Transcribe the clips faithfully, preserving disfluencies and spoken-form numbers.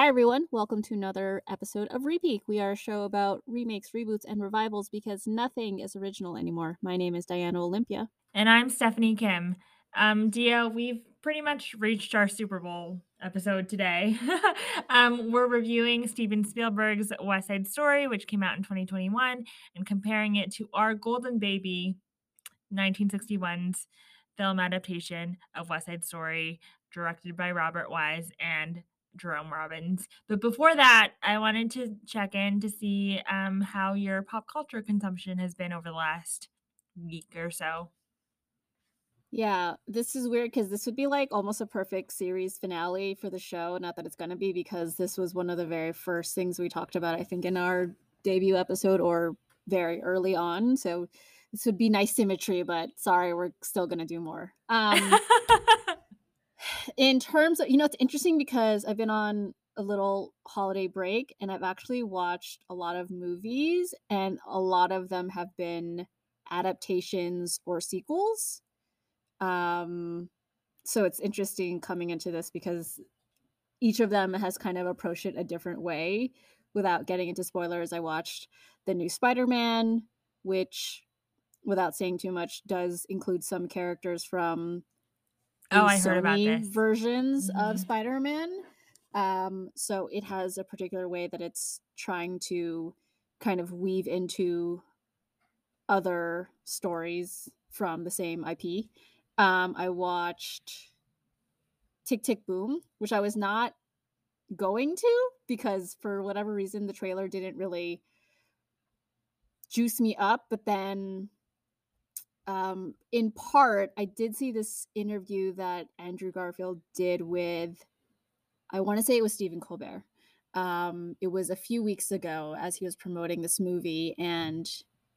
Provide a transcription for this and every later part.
everyone. Welcome to another episode of Repeat. We are a show about remakes, reboots, and revivals because nothing is original anymore. My name is Diana Olympia. And I'm Stephanie Kim. Um, Dia, we've pretty much reached our Super Bowl episode today. um, we're reviewing Steven Spielberg's West Side Story, which came out in twenty twenty-one, and comparing it to our golden baby, nineteen sixty-one's film adaptation of West Side Story, directed by Robert Wise and Jerome Robbins. But before that, I wanted to check in to see um, how your pop culture consumption has been over the last week or so. Yeah, this is weird because this would be like almost a perfect series finale for the show. Not that it's going to be, because this was one of the very first things we talked about, I think, in our debut episode or very early on. So this would be nice symmetry, but sorry, we're still going to do more. Um, in terms of, you know, it's interesting because I've been on a little holiday break and I've actually watched a lot of movies, and a lot of them have been adaptations or sequels. Um, so it's interesting coming into this because each of them has kind of approached it a different way. Without getting into spoilers, I watched the new Spider-Man, which, without saying too much, does include some characters from Oh, the I heard about Sony this. versions of Mhm. Spider-Man. Um, so it has a particular way that it's trying to kind of weave into other stories from the same I P. Um, I watched Tick Tick Boom, which I was not going to because for whatever reason the trailer didn't really juice me up. But then, um, in part, I did see this interview that Andrew Garfield did with, I want to say it was Stephen Colbert. Um, it was a few weeks ago as he was promoting this movie, and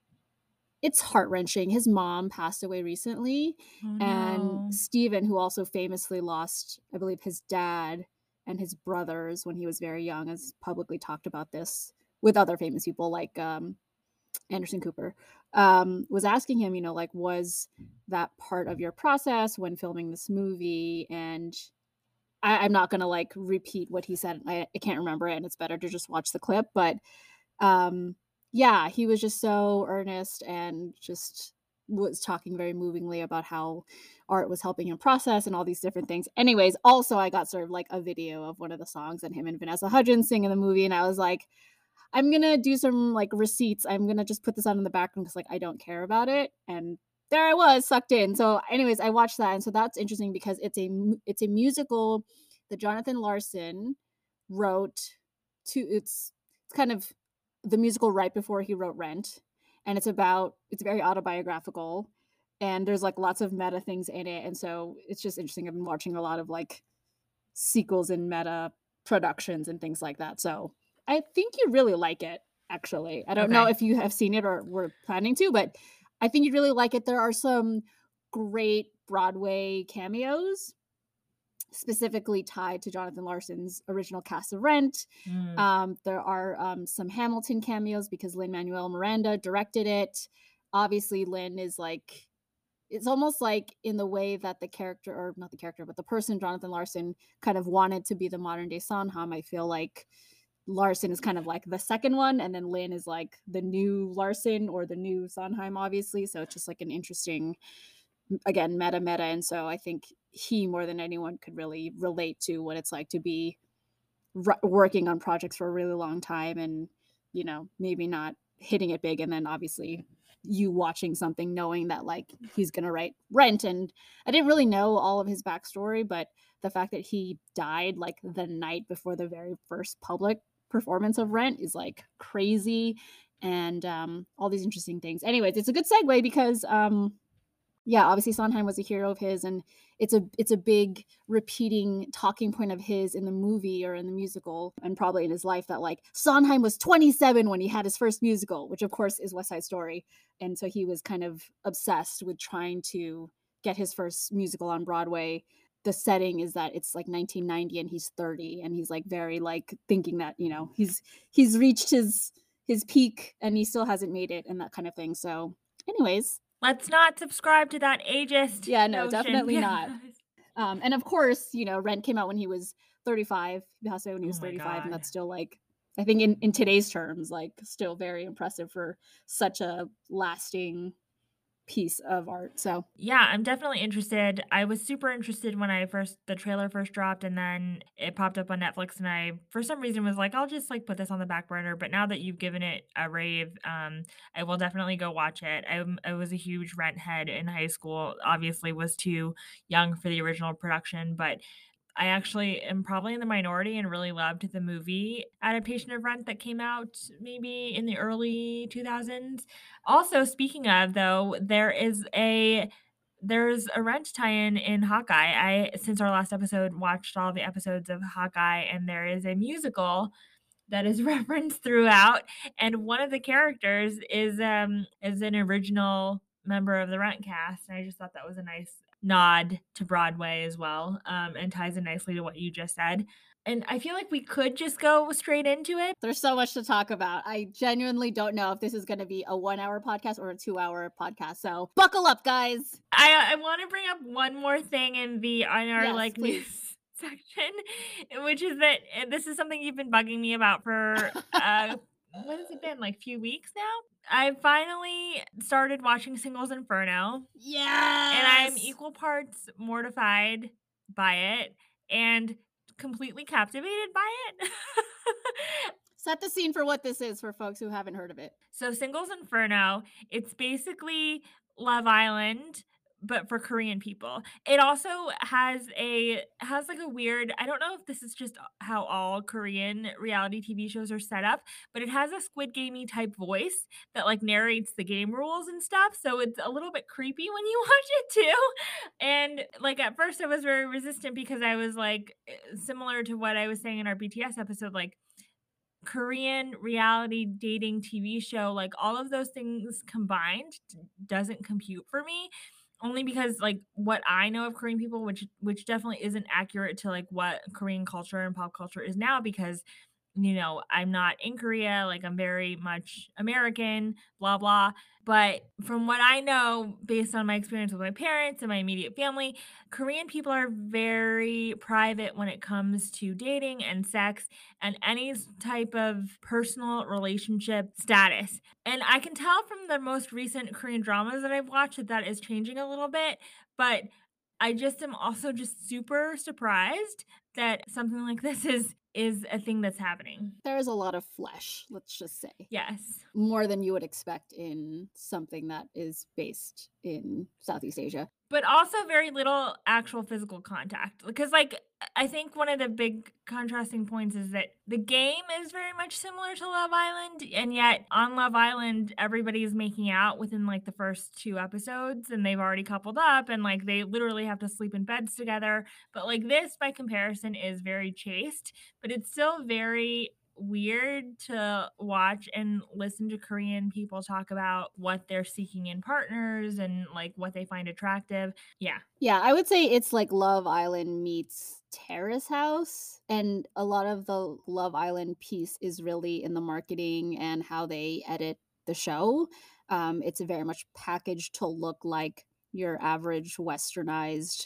it's heart-wrenching. His mom passed away recently, Oh, and no. Steven, who also famously lost, I believe, his dad and his brothers when he was very young, has publicly talked about this with other famous people like um, Anderson Cooper, um, was asking him, you know, like, was that part of your process when filming this movie? And I, I'm not going to like repeat what he said. I, I can't remember it, and it's better to just watch the clip. But um, yeah, he was just so earnest and just was talking very movingly about how art was helping him process and all these different things. Anyways, also I got sort of like a video of one of the songs and him and Vanessa Hudgens sing in the movie, and I was like, I'm gonna do some like receipts. I'm gonna just put this on in the background because like I don't care about it. And there I was sucked in. So, anyways, I watched that, and so that's interesting because it's a mu- it's a musical that Jonathan Larson wrote. To it's it's kind of the musical right before he wrote Rent, and it's about it's very autobiographical, and there's like lots of meta things in it, and so it's just interesting. I've been watching a lot of like sequels and meta productions and things like that. So I think you really like it, actually. I don't know Okay. if you have seen it or were planning to, but I think you'd really like it. There are some great Broadway cameos specifically tied to Jonathan Larson's original cast of Rent. Mm. Um, there are um, some Hamilton cameos because Lin-Manuel Miranda directed it. Obviously, Lin is like, it's almost like in the way that the character, or not the character, but the person, Jonathan Larson, kind of wanted to be the modern day Sondheim. I feel like Larson is kind of like the second one, and then Lin is like the new Larson or the new Sondheim, obviously. So it's just like an interesting, again, meta meta. And so I think he more than anyone could really relate to what it's like to be r- working on projects for a really long time, and you know, maybe not hitting it big, and then obviously you watching something knowing that like he's gonna write Rent. And I didn't really know all of his backstory, but the fact that he died like the night before the very first public performance of Rent is like crazy. And um all these interesting things. Anyways, it's a good segue because um yeah, obviously Sondheim was a hero of his, and it's a it's a big repeating talking point of his in the movie or in the musical, and probably in his life, that like Sondheim was twenty-seven when he had his first musical, which of course is West Side Story. And so he was kind of obsessed with trying to get his first musical on Broadway. The setting is that it's like nineteen ninety and he's thirty, and he's like very like thinking that, you know, he's he's reached his his peak and he still hasn't made it and that kind of thing. So anyways, Let's not subscribe to that ageist yeah, no, notion. definitely Yeah. not. Um, and of course, you know, Rent came out when he was thirty-five. He passed away when he Oh was my thirty-five, and God. that's still like, I think in, in today's terms, like still very impressive for such a lasting piece of art. So Yeah, I'm definitely interested. I was super interested when I first the trailer first dropped and then it popped up on Netflix and I for some reason was like, I'll just like put this on the back burner. But now that you've given it a rave, um, I will definitely go watch it. I, I was a huge Rent head in high school. Obviously was too young for the original production, but I actually am probably in the minority and really loved the movie adaptation of Rent that came out maybe in the early two thousands. Also, speaking of though, there is a there's a Rent tie-in in Hawkeye. I since our last episode watched all the episodes of Hawkeye and there is a musical that is referenced throughout and one of the characters is um is an original member of the Rent cast and I just thought that was a nice nod to Broadway as well um and ties in nicely to what you just said. And I feel like we could just go straight into it. there's so much to talk about. I genuinely don't know if this is going to be a one hour podcast or a two hour podcast. So buckle up, guys. I I want to bring up one more thing in the on our Yes, like please. news section, which is that and this is something you've been bugging me about for uh what has it been like few weeks now? I finally started watching Singles Inferno and I'm Yes. equal parts mortified by it and completely captivated by it. Set the scene for what this is for folks who haven't heard of it. So Singles Inferno, it's basically Love Island but for Korean people. It also has a has like a weird, I don't know if this is just how all Korean reality T V shows are set up, but it has a Squid Gamey type voice that like narrates the game rules and stuff. So it's a little bit creepy when you watch it too. And like at first I was very resistant because I was like eh, similar to what I was saying in our B T S episode, like Korean reality dating T V show, like all of those things combined d- doesn't compute for me. Only because like what I know of Korean people, which which definitely isn't accurate to like what Korean culture and pop culture is now, because you know, I'm not in Korea, like I'm very much American, blah blah. But from what I know, based on my experience with my parents and my immediate family, Korean people are very private when it comes to dating and sex and any s- type of personal relationship status. And I can tell from the most recent Korean dramas that I've watched that that is changing a little bit, but I just am also just super surprised that something like this is is a thing that's happening. There's a lot of flesh, let's just say. Yes. More than you would expect in something that is based in Southeast Asia. But also very little actual physical contact. Because, like, I think one of the big contrasting points is that the game is very much similar to Love Island, and yet on Love Island, everybody's making out within like the first two episodes, and they've already coupled up, and like they literally have to sleep in beds together. But like this, by comparison, is very chaste, but it's still very weird to watch and listen to Korean people talk about what they're seeking in partners and like what they find attractive. Yeah. Yeah, I would say it's like Love Island meets Terrace House. And a lot of the Love Island piece is really in the marketing and how they edit the show. Um, it's very much packaged to look like your average westernized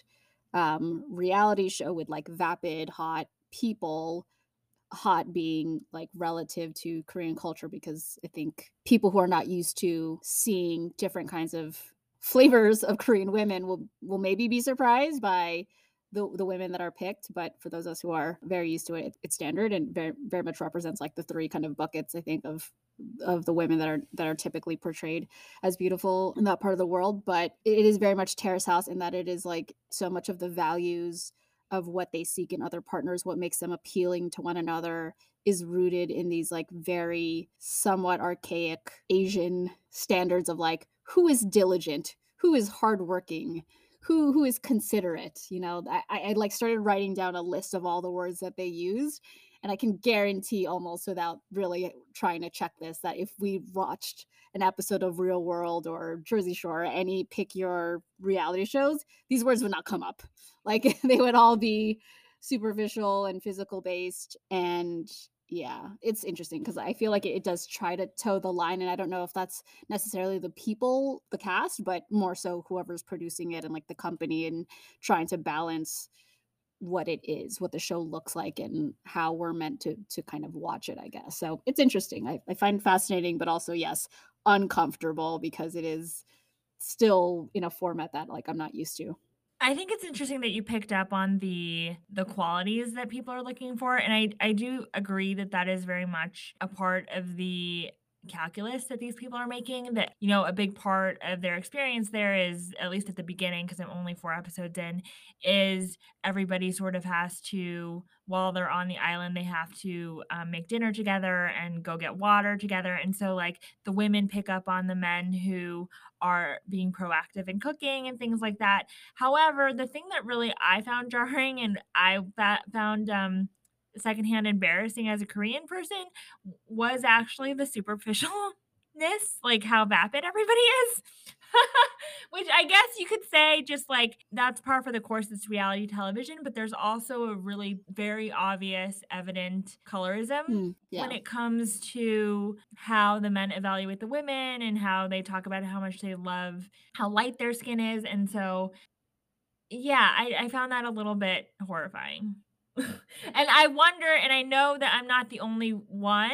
um, reality show with like vapid, hot people. Hot being like relative to Korean culture because I think people who are not used to seeing different kinds of flavors of Korean women will will maybe be surprised by the the women that are picked, but for those of us who are very used to it, it- it's standard and very very much represents like the three kind of buckets I think of of the women that are that are typically portrayed as beautiful in that part of the world. But it is very much Terrace House in that it is like so much of the values of what they seek in other partners, what makes them appealing to one another, is rooted in these like very somewhat archaic Asian standards of like who is diligent, who is hardworking, who who is considerate. You know, I, I I, like started writing down a list of all the words that they used, and I can guarantee almost without really trying to check this that if we watched an episode of Real World or Jersey Shore, or any pick your reality shows, these words would not come up. Like they would all be superficial and physical based. And yeah, it's interesting because I feel like it, it does try to toe the line. And I don't know if that's necessarily the people, the cast, but more so whoever's producing it and like the company and trying to balance what it is, what the show looks like, and how we're meant to to kind of watch it, I guess. So it's interesting. I, I find it fascinating, but also, yes, uncomfortable because it is still in a format that like I'm not used to. I think it's interesting that you picked up on the the qualities that people are looking for, and I I do agree that that is very much a part of the calculus that these people are making, that, you know, a big part of their experience there is, at least at the beginning, because 'cause I'm only four episodes in, is everybody sort of has to, while they're on the island, they have to, um, make dinner together and go get water together, and so, like, the women pick up on the men who are being proactive in cooking and things like that. However, the thing that really I found jarring and I fa found, um, secondhand embarrassing as a Korean person was actually the superficialness, like how vapid everybody is. Which I guess you could say just like that's par for the course, it's reality television, but there's also a really very obvious, evident colorism Mm, when yeah. it comes to how the men evaluate the women and how they talk about how much they love how light their skin is. And so, yeah, I, I found that a little bit horrifying. And I wonder, and I know that I'm not the only one,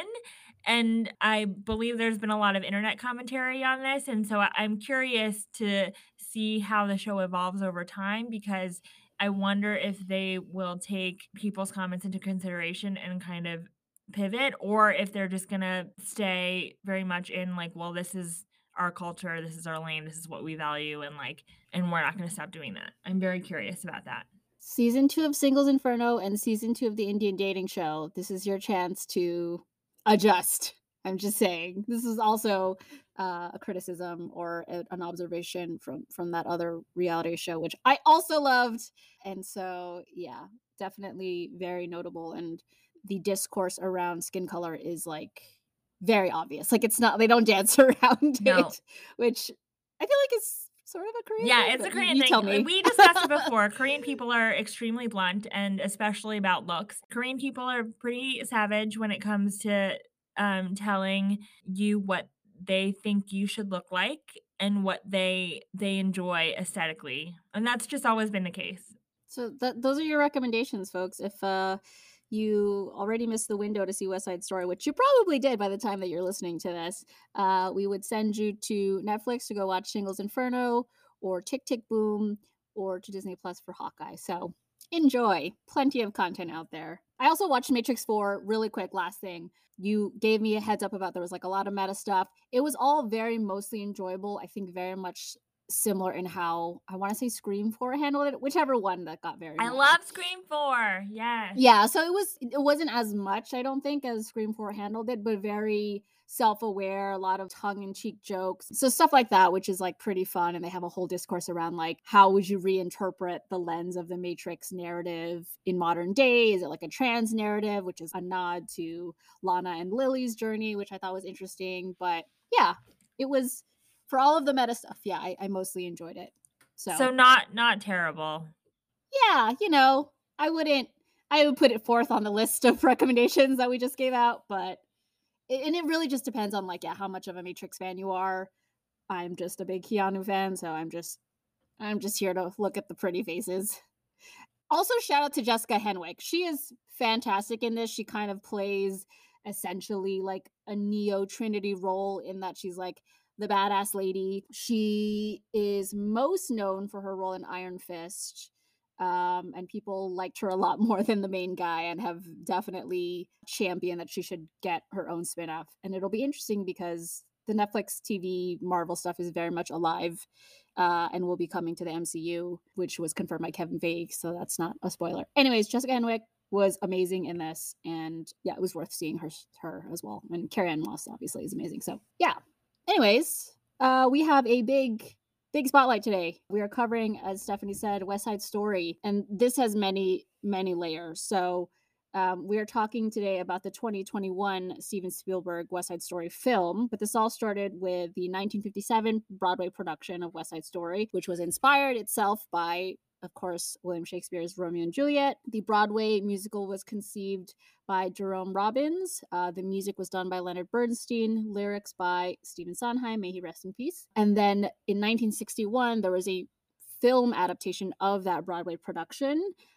and I believe there's been a lot of internet commentary on this, and so I I'm curious to see how the show evolves over time because I wonder if they will take people's comments into consideration and kind of pivot, or if they're just gonna stay very much in like, "Well, this is our culture, this is our lane, this is what we value," and, like, and we're not gonna stop doing that. I'm very curious about that. Season two of Singles Inferno and season two of the Indian Dating Show, this is your chance to adjust. I'm just saying. This is also, uh, a criticism or a an observation from from that other reality show, which I also loved, and so, yeah, definitely very notable, and the discourse around skin color is, like, very obvious. Like, it's not they don't dance around No. it, which I feel like is sort of a Korean Yeah, thing, it's a but you Korean you thing. tell Uh, me. we discussed it before. Korean people are extremely blunt and especially about looks. Korean people are pretty savage when it comes to um, telling you what they think you should look like and what they they enjoy aesthetically. And that's just always been the case. So that those are your recommendations, folks. If uh, you already missed the window to see West Side Story, which you probably did by the time that you're listening to this, uh, we would send you to Netflix to go watch Singles Inferno or Tick Tick Boom or to Disney Plus for Hawkeye. So enjoy. Plenty of content out there. I also watched Matrix four really quick. Last thing. You gave me a heads up about there was like a lot of meta stuff. It was all very mostly enjoyable. I think very much similar in how I wanna say Scream four handled it, whichever one that got very I meta. love Scream four. Yes. Yeah, so it was it wasn't as much, I don't think, as Scream four handled it, but very self-aware, a lot of tongue-in-cheek jokes. So stuff like that, which is, like, pretty fun, and they have a whole discourse around, like, how would you reinterpret the lens of the Matrix narrative in modern day? Is it like a trans narrative, which is a nod to Lana and Lily's journey, which I thought was interesting, but yeah, it was for all of the meta stuff, yeah, I I mostly enjoyed it. So So not not terrible. yeah, you know, I wouldn't I would put it forth on the list of recommendations that we just gave out, but a and it really just depends on, like, yeah, how much of a Matrix fan you are. I'm just a big Keanu fan, so I'm just I'm just here to look at the pretty faces. Also, shout out to Jessica Henwick. She is fantastic in this. She kind of plays essentially like a Neo Trinity role in that she's like the badass lady. She is most known for her role in Iron Fist. Um, and people liked her a lot more than the main guy and have definitely championed that she should get her own spin-off. And it'll be interesting because the Netflix T V Marvel stuff is very much alive uh, and will be coming to the M C U, which was confirmed by Kevin Feige. So that's not a spoiler. Anyways, Jessica Henwick was amazing in this, and yeah, it was worth seeing her her as well. And Carrie Ann Moss obviously is amazing. So yeah. Anyways, uh, we have a big big spotlight today. We are covering, as Stephanie said, West Side Story, and this has many many layers. So um, we are talking today about the twenty twenty-one Steven Spielberg West Side Story film, but this all started with the nineteen fifty-seven Broadway production of West Side Story, which was inspired itself by, of course, William Shakespeare's Romeo and Juliet. The Broadway musical was conceived by Jerome Robbins. Uh, the music was done by Leonard Bernstein, lyrics by Stephen Sondheim, may he rest in peace. And then in nineteen sixty-one, there was a film adaptation of that Broadway production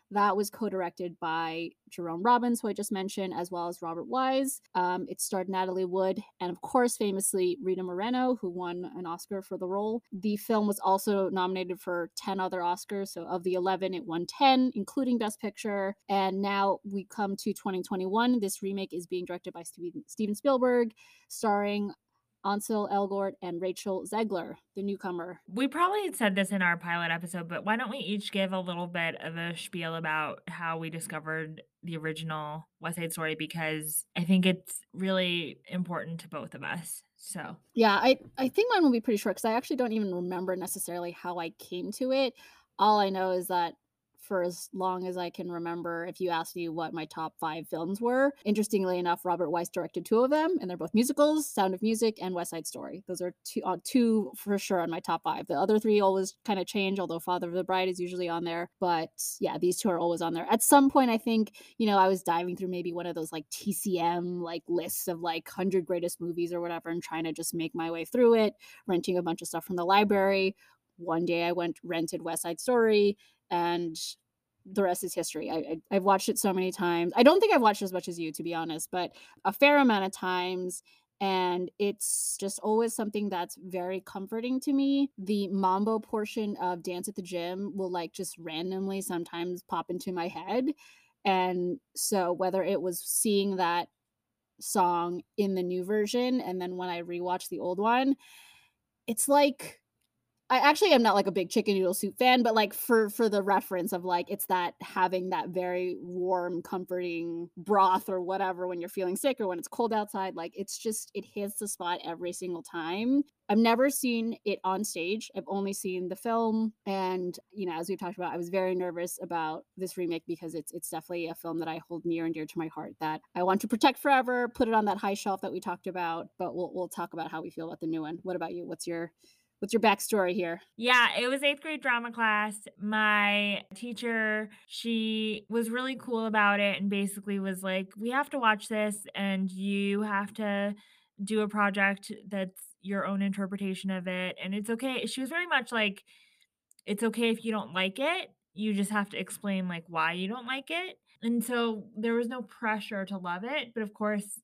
That was co-directed by Jerome Robbins, who I just mentioned, as well as Robert Wise. Um, it starred Natalie Wood and, of course, famously Rita Moreno, who won an Oscar for the role. The film was also nominated for ten other Oscars. So of the eleven, it won ten, including Best Picture. And now we come to twenty twenty-one. This remake is being directed by Steven, Steven Spielberg, starring Ansel Elgort and Rachel Zegler, the newcomer. We probably said this in our pilot episode, but why don't we each give a little bit of a spiel about how we discovered the original West Side Story, because I think it's really important to both of us. So Yeah, I, I think mine will be pretty short because I actually don't even remember necessarily how I came to it. All I know is that for as long as I can remember, if you ask me what my top five films were, interestingly enough, Robert Weiss directed two of them, and they're both musicals: Sound of Music and West Side Story. Those are two, uh, two for sure on my top five. The other three always kind of change, although Father of the Bride is usually on there. But yeah, these two are always on there. At some point, I think, you know, I was diving through maybe one of those like T C M like lists of like one hundred greatest movies or whatever, and trying to just make my way through it, renting a bunch of stuff from the library. One day I went rented West Side Story, and the rest is history. I, I, I've watched it so many times. I don't think I've watched as much as you, to be honest, but a fair amount of times. And it's just always something that's very comforting to me. The mambo portion of Dance at the Gym will like just randomly sometimes pop into my head. And so whether it was seeing that song in the new version and then when I rewatch the old one, it's like I actually am not like a big chicken noodle soup fan, but like for for the reference of like it's that having that very warm, comforting broth or whatever when you're feeling sick or when it's cold outside, like it's just it hits the spot every single time. I've never seen it on stage. I've only seen the film, and you know, as we've talked about, I was very nervous about this remake because it's it's definitely a film that I hold near and dear to my heart that I want to protect forever, put it on that high shelf that we talked about. But we'll we'll talk about how we feel about the new one. What about you? What's your What's your backstory here? yeah, it was eighth grade drama class. My teacher, she was really cool about it and basically was like, "We have to watch this and you have to do a project that's your own interpretation of it, and it's okay." She was very much like, "It's okay if you don't like it. You just have to explain, like, why you don't like it." And so there was no pressure to love it, but of course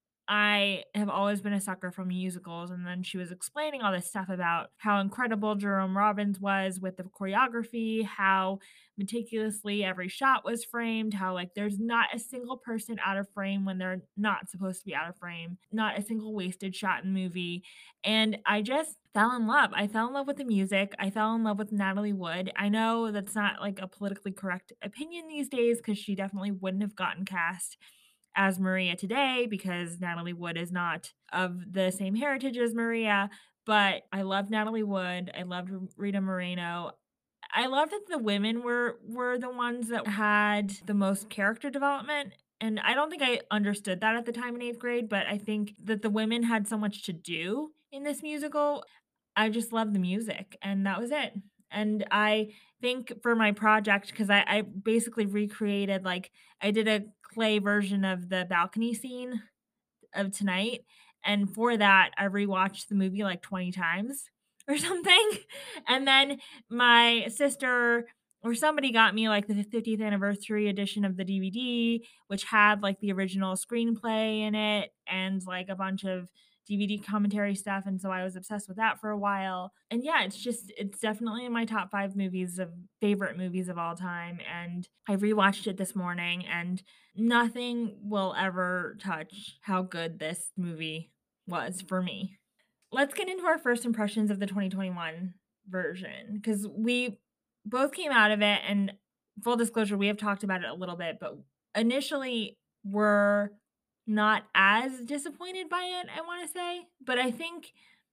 I have always been a sucker for musicals, and then she was explaining all this stuff about how incredible Jerome Robbins was with the choreography, how meticulously every shot was framed, how like there's not a single person out of frame when they're not supposed to be out of frame, not a single wasted shot in the movie. And I just fell in love. I fell in love with the music. I fell in love with Natalie Wood. I know that's not like a politically correct opinion these days because she definitely wouldn't have gotten cast as Maria today because Natalie Wood is not of the same heritage as Maria, but I loved Natalie Wood. I loved Rita Moreno. I loved that the women were were the ones that had the most character development. And I don't think I understood that at the time in eighth grade, but I think that the women had so much to do in this musical. I just loved the music, and that was it. And I think for my project, because I, I basically recreated, like, I did a clay version of the balcony scene of Tonight, and for that, I rewatched the movie like twenty times or something. And then my sister or somebody got me like the fiftieth anniversary edition of the D V D, which had like the original screenplay in it and like a bunch of D V D commentary stuff. And so I was obsessed with that for a while. And yeah, it's just, it's definitely in my top five movies of favorite movies of all time. And I rewatched it this morning, and nothing will ever touch how good this movie was for me. Let's get into our first impressions of the twenty twenty-one version because we both came out of it, and full disclosure, we have talked about it a little bit, but initially were not as disappointed by it, I want to say. But I think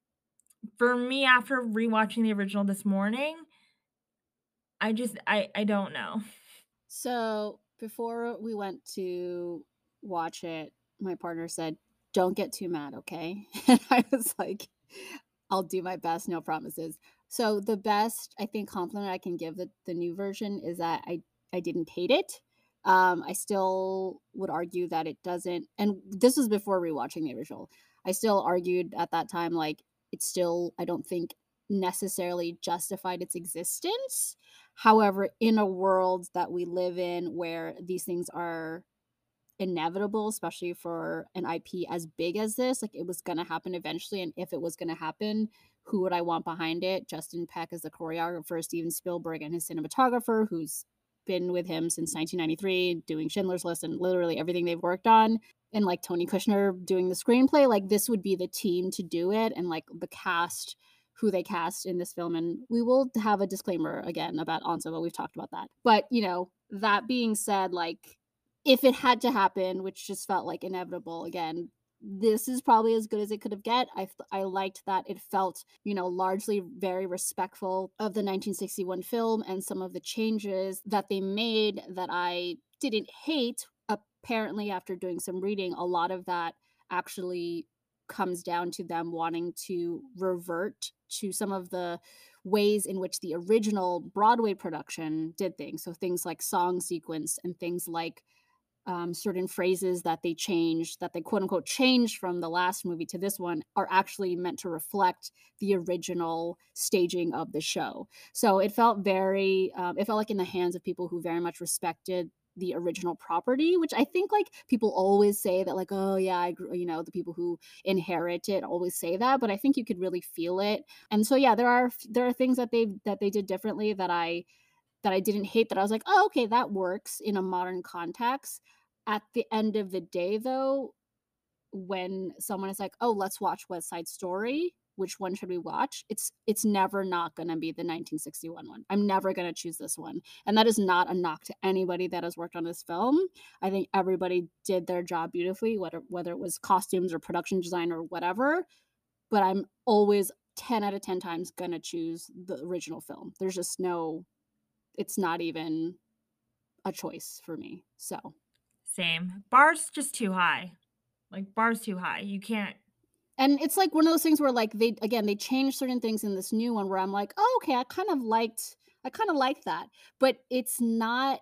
for me, after rewatching the original this morning, I just I I don't know. So before we went to watch it, my partner said, "Don't get too mad, okay?" And I was like, "I'll do my best, no promises." So the best I think compliment I can give the, the new version is that I I didn't hate it. Um, I still would argue that it doesn't, and this was before rewatching the original. I still argued at that time like it still I don't think necessarily justified its existence. However, in a world that we live in where these things are inevitable, especially for an I P as big as this, like it was gonna happen eventually, and if it was gonna happen, who would I want behind it? Justin Peck as the choreographer, Steven Spielberg and his cinematographer, who's been with him since nineteen ninety-three, doing Schindler's List and literally everything they've worked on, and like Tony Kushner doing the screenplay. Like this would be the team to do it, and like the cast who they cast in this film. And we will have a disclaimer again about Ensemble. We've talked about that. But, you know, that being said, like if it had to happen, which just felt like inevitable again, this is probably as good as it could have get. I I liked that it felt, you know, largely very respectful of the nineteen sixty-one film and some of the changes that they made that I didn't hate. Apparently, after doing some reading, a lot of that actually comes down to them wanting to revert to some of the ways in which the original Broadway production did things. So things like song sequence and things like um, certain phrases that they changed, that they quote unquote changed from the last movie to this one, are actually meant to reflect the original staging of the show. So it felt very, um, it felt like in the hands of people who very much respected the original property, which I think like people always say that like, oh yeah, I grew, you know, the people who inherit it always say that, but I think you could really feel it. And so yeah, there are there are things that they that they did differently that I that I didn't hate, that I was like, oh okay, that works in a modern context. At the end of the day though, when someone is like, oh, let's watch West Side Story, which one should we watch? It's it's never not going to be the nineteen sixty-one one. I'm never going to choose this one. And that is not a knock to anybody that has worked on this film. I think everybody did their job beautifully, whether whether it was costumes or production design or whatever. But I'm always ten out of ten times going to choose the original film. There's just no, it's not even a choice for me. So, Same. Bar's just too high. Like, bar's too high. You can't. and it's like one of those things where like they again they changed certain things in this new one where I'm like, oh okay, I kind of liked I kind of liked that, but it's not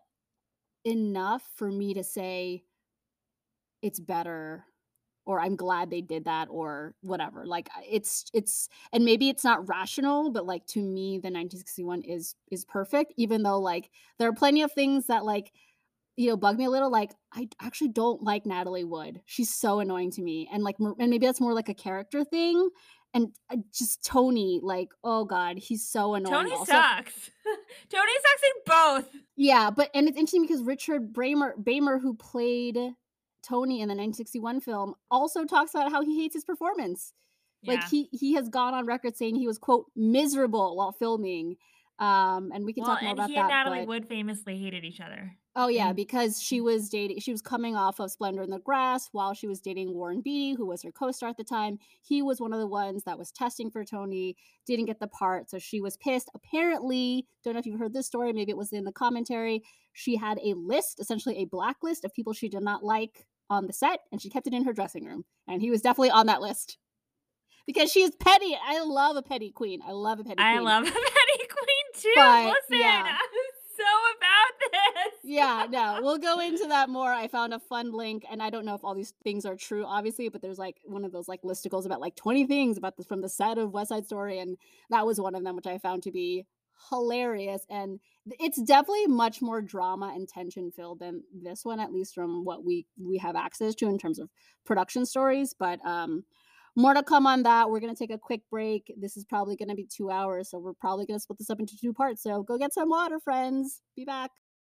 enough for me to say it's better or I'm glad they did that or whatever. Like I- it's it's and maybe it's not rational, but like to me the nineteen sixty-one is is perfect, even though like there are plenty of things that like you know, bug me a little. Like, I actually don't like Natalie Wood. She's so annoying to me. And like, and maybe that's more like a character thing. And uh, just Tony, like, oh God, he's so annoying. Tony Also, sucks. Tony sucks in both. yeah, but and it's interesting because Richard Bramer, Bamer, who played Tony in the nineteen sixty-one film, also talks about how he hates his performance. Like Yeah. he he has gone on record saying he was quote miserable while filming. Um, and we can Well, talk more and about he and that. Natalie But Wood famously hated each other. oh yeah, And because she was dating she was coming off of Splendor in the Grass while she was dating Warren Beatty, who was her co-star at the time. He was one of the ones that was testing for Tony, didn't get the part, so she was pissed. Apparently, don't know if you've heard this story, maybe it was in the commentary. She had a list, essentially a blacklist of people she did not like on the set, and she kept it in her dressing room. And he was definitely on that list. Because she is petty. I love a petty queen. I love a petty I queen. love a petty queen too. But, Listen, yeah. I'm so about this. Yeah, no, we'll go into that more. I found a fun link, and I don't know if all these things are true, obviously, but there's like one of those like listicles about like twenty things about this from the set of West Side Story, and that was one of them, which I found to be hilarious. And it's definitely much more drama and tension filled than this one, at least from what we we have access to in terms of production stories. But um, more to come on that. We're gonna take a quick break. This is probably gonna be two hours, so we're probably gonna split this up into two parts. So go get some water, friends. Be back.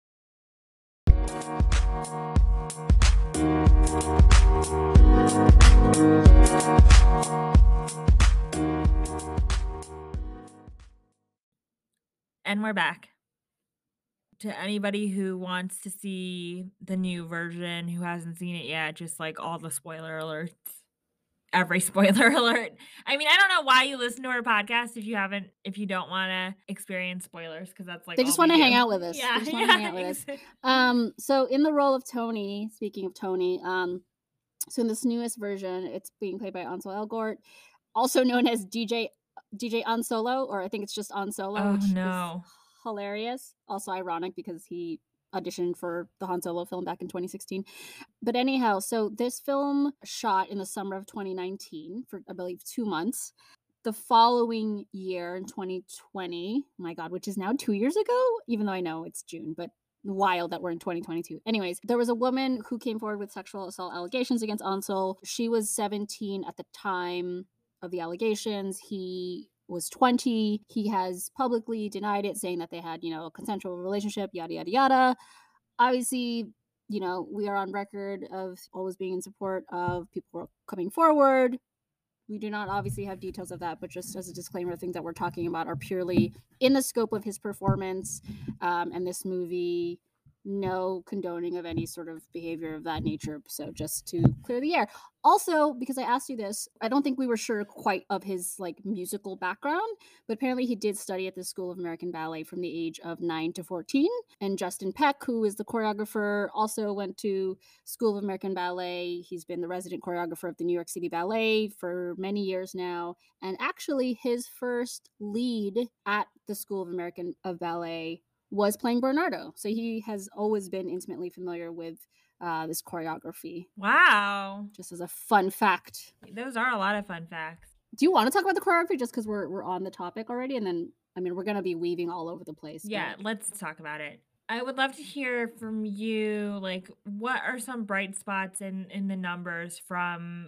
And we're back. To anybody who wants to see the new version, who hasn't seen it yet, just like all the spoiler alerts. Every spoiler alert. I mean, I don't know why you listen to our podcast if you haven't, if you don't want to experience spoilers, because that's like They just all we want to hang do. out with us. Yeah, They just want to yeah. hang out with us. ex- Um, so in the role of Tony, speaking of Tony, um, so in this newest version, it's being played by Ansel Elgort, also known as D J D J On Solo, or I think it's just On Solo, Oh which is no. hilarious. Also ironic because he auditioned for the Han Solo film back in twenty sixteen. But anyhow, so this film shot in the summer of twenty nineteen for I believe two months. the following year in twenty twenty, my God, which is now two years ago, even though I know it's June, but wild that we're in twenty twenty-two. Anyways, there was a woman who came forward with sexual assault allegations against Ansel. She was seventeen at the time of the allegations. He was twenty. He has publicly denied it, saying that they had, you know, a consensual relationship, yada, yada, yada. Obviously, you know, we are on record of always being in support of people coming forward. We do not obviously have details of that, but just as a disclaimer, things that we're talking about are purely in the scope of his performance, um, and this movie, no condoning of any sort of behavior of that nature. So just to clear the air. Also, because I asked you this, I don't think we were sure quite of his like musical background, but apparently he did study at the School of American Ballet from the age of nine to fourteen. And Justin Peck, who is the choreographer, also went to School of American Ballet. He's been the resident choreographer of the New York City Ballet for many years now. And actually, his first lead at the School of American of Ballet was playing Bernardo. So he has always been intimately familiar with uh, this choreography. Wow. Just as a fun fact. Those are a lot of fun facts. Do you want to talk about the choreography just because we're, we're on the topic already? And then, I mean, we're going to be weaving all over the place. Yeah, but... let's talk about it. I would love to hear from you, like, what are some bright spots in, in the numbers from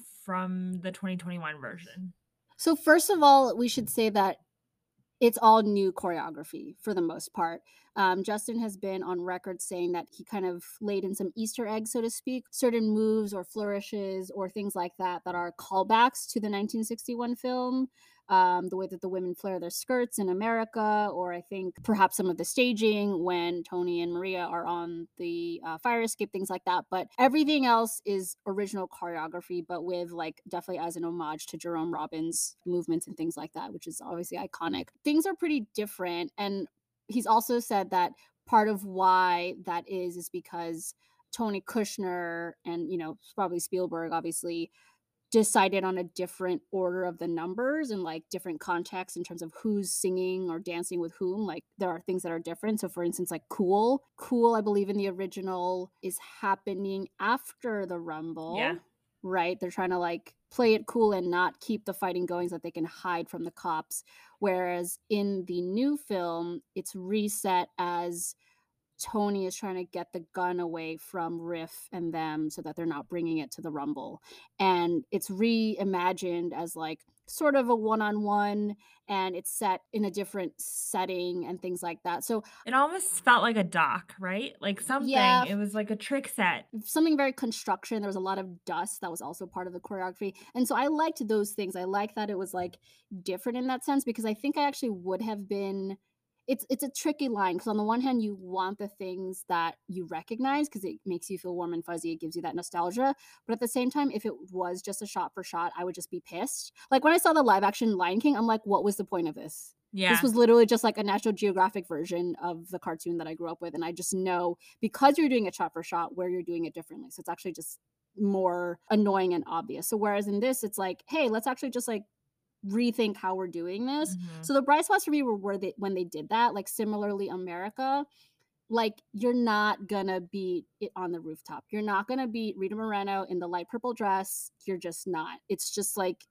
from the twenty twenty-one version? So first of all, we should say that it's all new choreography for the most part. Um, Justin has been on record saying that he kind of laid in some Easter eggs, so to speak, certain moves or flourishes or things like that that are callbacks to the nineteen sixty-one film. Um, the way that the women flare their skirts in America, or I think perhaps some of the staging when Tony and Maria are on the uh, fire escape, things like that. But everything else is original choreography, but with like definitely as an homage to Jerome Robbins' movements and things like that, which is obviously iconic. Things are pretty different. And he's also said that part of why that is, is because Tony Kushner and, you know, probably Spielberg, obviously, decided on a different order of the numbers and like different contexts in terms of who's singing or dancing with whom. Like there are things that are different. So for instance, like Cool, Cool, I believe in the original is happening after the Rumble. Yeah. Right? They're trying to like play it cool and not keep the fighting going so that they can hide from the cops. Whereas in the new film, it's reset as Tony is trying to get the gun away from Riff and them so that they're not bringing it to the Rumble. And it's reimagined as like sort of a one-on-one, and it's set in a different setting and things like that. So it almost felt like a doc, right? Like something. Yeah, it was like a trick set. Something very construction. There was a lot of dust that was also part of the choreography. And so I liked those things. I liked that it was like different in that sense, because I think I actually would have been it's it's a tricky line, because on the one hand you want the things that you recognize because it makes you feel warm and fuzzy, it gives you that nostalgia, but at the same time, if it was just a shot for shot, I would just be pissed. Like when I saw the live action Lion King, I'm like, what was the point of this? Yeah. This was literally just like a National Geographic version of the cartoon that I grew up with, and I just know because you're doing it shot for shot where you're doing it differently, so it's actually just more annoying and obvious. So whereas in this it's like, hey, let's actually just like rethink how we're doing this. Mhm. So the bright spots for me were where they when they did that. Like similarly, America, like you're not gonna beat it on the rooftop. You're not gonna beat Rita Moreno in the light purple dress. You're just not. It's just like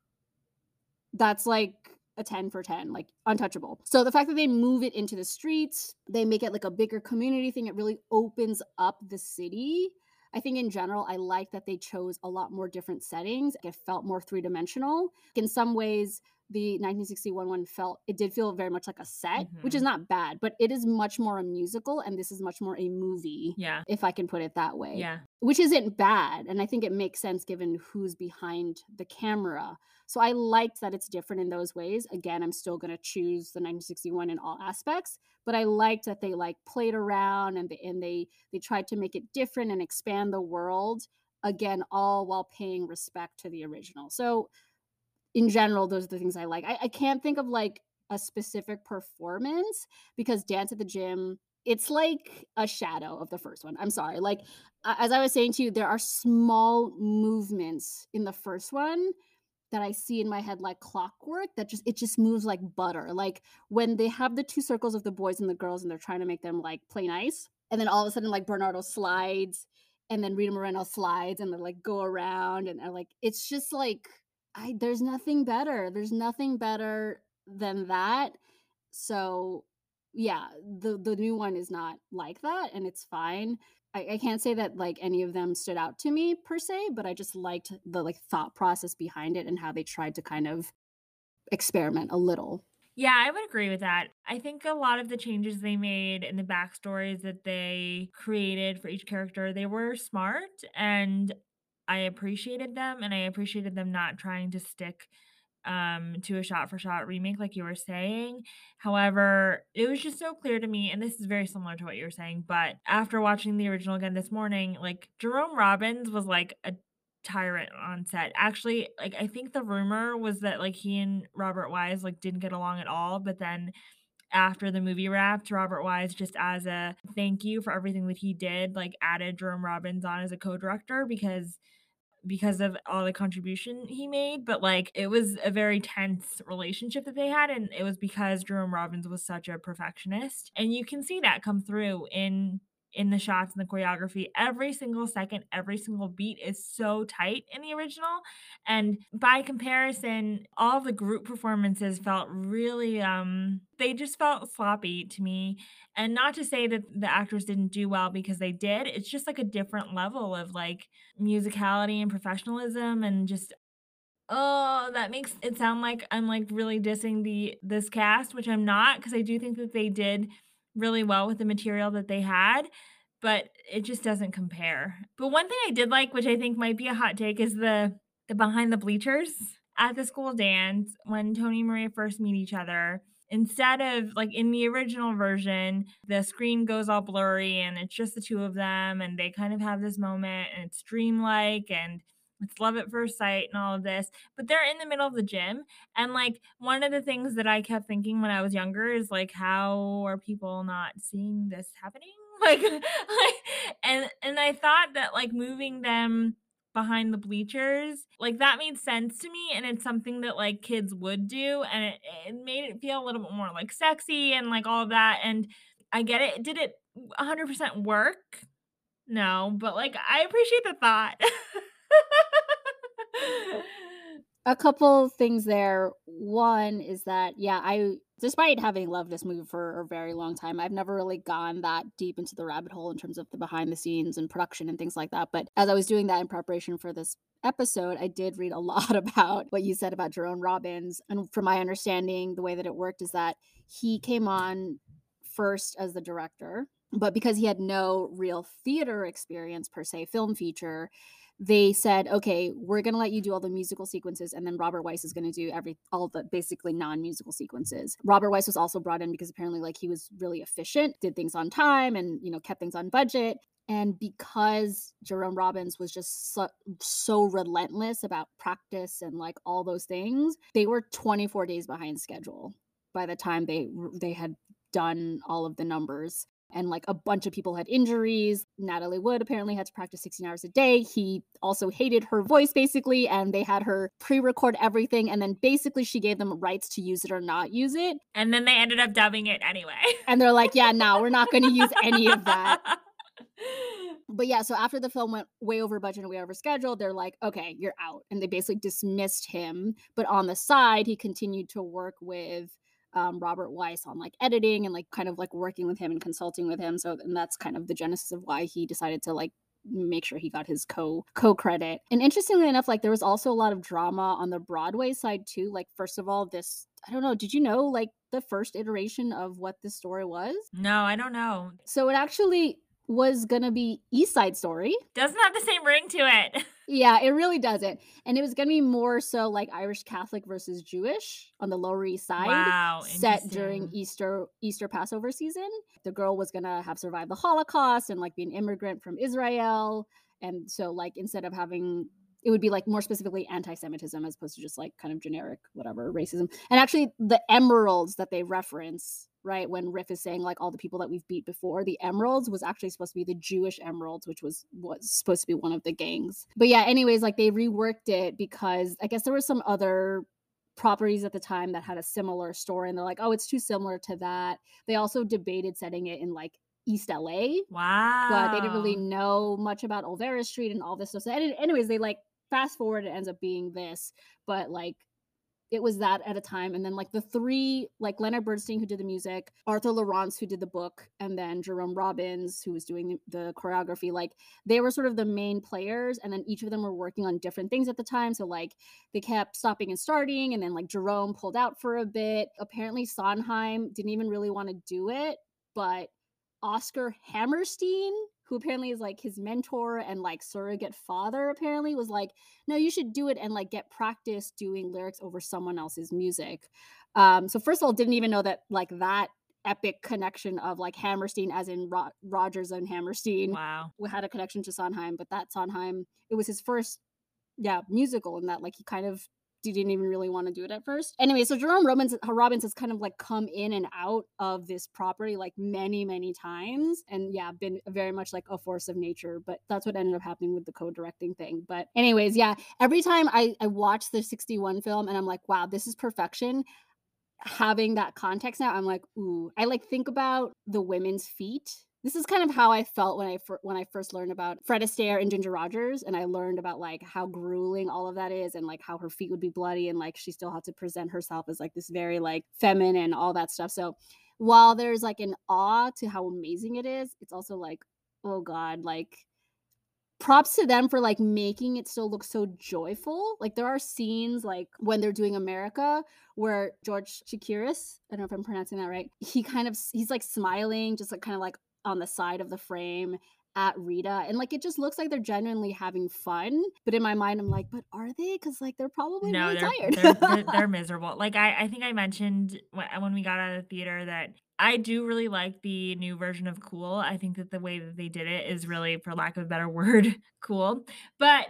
that's like a ten for ten, like untouchable. So the fact that they move it into the streets, they make it like a bigger community thing, it really opens up the city. I think in general, I like that they chose a lot more different settings. It felt more three-dimensional. In some ways, the nineteen sixty-one one felt, it did feel very much like a set, Mhm. which is not bad, but it is much more a musical, and this is much more a movie, Yeah. if I can put it that way. Yeah. Which isn't bad, and I think it makes sense given who's behind the camera. So I liked that it's different in those ways. Again, I'm still going to choose the nineteen sixty-one in all aspects, but I liked that they like played around and they, and they they tried to make it different and expand the world, again, all while paying respect to the original. So in general, those are the things I like. I, I can't think of like a specific performance, because Dance at the Gym, it's like a shadow of the first one. I'm sorry. Like uh, as I was saying to you, there are small movements in the first one that I see in my head like clockwork, that just it just moves like butter. Like when they have the two circles of the boys and the girls and they're trying to make them like play nice, and then all of a sudden like Bernardo slides and then Rita Moreno slides and they like go around, and they're like, it's just like I there's nothing better. There's nothing better than that. So, yeah, the the new one is not like that, and it's fine. I, I can't say that like any of them stood out to me per se, but I just liked the like thought process behind it and how they tried to kind of experiment a little. Yeah, I would agree with that. I think a lot of the changes they made and the backstories that they created for each character, they were smart and I appreciated them and I appreciated them not trying to stick um to a shot for shot remake like you were saying. However, it was just so clear to me and this is very similar to what you were saying, but after watching the original again this morning, like Jerome Robbins was like a tyrant on set. Actually, like I think the rumor was that like he and Robert Wise like didn't get along at all, but then after the movie wrapped, Robert Wise just as a thank you for everything that he did, like added Jerome Robbins on as a co-director because because of all the contribution he made, but, like, it was a very tense relationship that they had, and it was because Jerome Robbins was such a perfectionist, and you can see that come through in in the shots and the choreography. Every single second, every single beat is so tight in the original, and by comparison, all the group performances felt really, um they just felt sloppy to me, and not to say that the actors didn't do well because they did, it's just, like, a different level of, like, musicality and professionalism and just oh, that makes it sound like I'm, like, really dissing the this cast, which I'm not, because I do think that they did really well with the material that they had, but it just doesn't compare. But one thing I did like, which I think might be a hot take, is the the behind the bleachers at the school dance when Tony and Maria first meet each other. Instead of like in the original version, the screen goes all blurry and it's just the two of them, and they kind of have this moment, and it's dreamlike and it's love at first sight and all of this. But they're in the middle of the gym. And like one of the things that I kept thinking when I was younger is like, how are people not seeing this happening? Like, like and and I thought that like moving them behind the bleachers, like that made sense to me. And it's something that like kids would do. And it, it made it feel a little bit more like sexy and like all of that. And I get it. Did it one hundred percent work? No, but like I appreciate the thought. A couple things there. One is that, yeah, I despite having loved this movie for a very long time, I've never really gone that deep into the rabbit hole in terms of the behind the scenes and production and things like that. But as I was doing that in preparation for this episode, I did read a lot about what you said about Jerome Robbins. And from my understanding, the way that it worked is that he came on first as the director, but because he had no real theater experience per se, film feature, they said, okay, we're going to let you do all the musical sequences. And then Robert Weiss is going to do every, all the basically non-musical sequences. Robert Weiss was also brought in because apparently like he was really efficient, did things on time and, you know, kept things on budget. And because Jerome Robbins was just so, so relentless about practice and like all those things, they were twenty-four days behind schedule by the time they they had done all of the numbers. And like a bunch of people had injuries. Natalie Wood apparently had to practice sixteen hours a day. He also hated her voice basically, and they had her pre-record everything, and then basically she gave them rights to use it or not use it. And then they ended up dubbing it anyway. And they're like, yeah, no, we're not going to use any of that. But yeah, so after the film went way over budget and way over schedule, they're like, okay, you're out. And they basically dismissed him. But on the side, he continued to work with um, Robert Weiss on like editing and like kind of like working with him and consulting with him. So and that's kind of the genesis of why he decided to like make sure he got his co co credit. And interestingly enough, like there was also a lot of drama on the Broadway side too. Like first of all, this I don't know, did you know like the first iteration of what this story was? No, I don't know. So it actually was gonna be East Side Story. Doesn't have the same ring to it. Yeah, it really doesn't. And it was gonna be more so like Irish Catholic versus Jewish on the Lower East Side, Wow, set during interesting. Easter Easter Passover season. The girl was gonna have survived the Holocaust and like be an immigrant from Israel. And so like instead of having it would be like more specifically anti-Semitism as opposed to just like kind of generic whatever racism. And actually the emeralds that they reference, right, when Riff is saying like all the people that we've beat before, the emeralds was actually supposed to be the Jewish emeralds, which was was supposed to be one of the gangs. But yeah, anyways, like they reworked it because I guess there were some other properties at the time that had a similar story and they're like, oh, it's too similar to that. They also debated setting it in like East L A, but they didn't really Wow. know much about Olvera Street and all this stuff. So any- anyways, they like fast forward, it ends up being this, but like it was that at a time. And then like the three, like Leonard Bernstein, who did the music, Arthur Laurence, who did the book, and then Jerome Robbins, who was doing the, the choreography, like they were sort of the main players. And then each of them were working on different things at the time. So like they kept stopping and starting. And then like Jerome pulled out for a bit. Apparently Sondheim didn't even really want to do it, but Oscar Hammerstein, who apparently is like his mentor and like surrogate father, apparently was like, no, you should do it and like get practice doing lyrics over someone else's music. Um, so first of all, didn't even know that like that epic connection of like Hammerstein, as in Ro- Rogers and Hammerstein, Wow. had a connection to Sondheim, but that Sondheim, it was his first, yeah, musical, and that like he kind of didn't even really want to do it at first. Anyway, so Jerome Robbins, Robbins has kind of like come in and out of this property like many, many times. And yeah, been very much like a force of nature, but that's what ended up happening with the co-directing thing. But anyways, yeah, every time I, I watch the sixty-one film and I'm like, wow, this is perfection. Having that context now, I'm like, ooh, I like think about the women's feet. This is kind of how I felt when I fir- when I first learned about Fred Astaire and Ginger Rogers, and I learned about like how grueling all of that is, and like how her feet would be bloody, and like she still had to present herself as like this very like feminine and all that stuff. So while there's like an awe to how amazing it is, it's also like, oh god, like props to them for like making it still look so joyful. Like there are scenes like when they're doing America where George Chakiris, I don't know if I'm pronouncing that right, he kind of he's like smiling just like kind of like on the side of the frame at Rita, and like it just looks like they're genuinely having fun. But in my mind I'm like, but are they? Because like they're probably No, really they're tired. they're they're, they're miserable. Like I, I think I mentioned when, when we got out of the theater that I do really like the new version of Cool. I think that the way that they did it is really, for lack of a better word, cool. But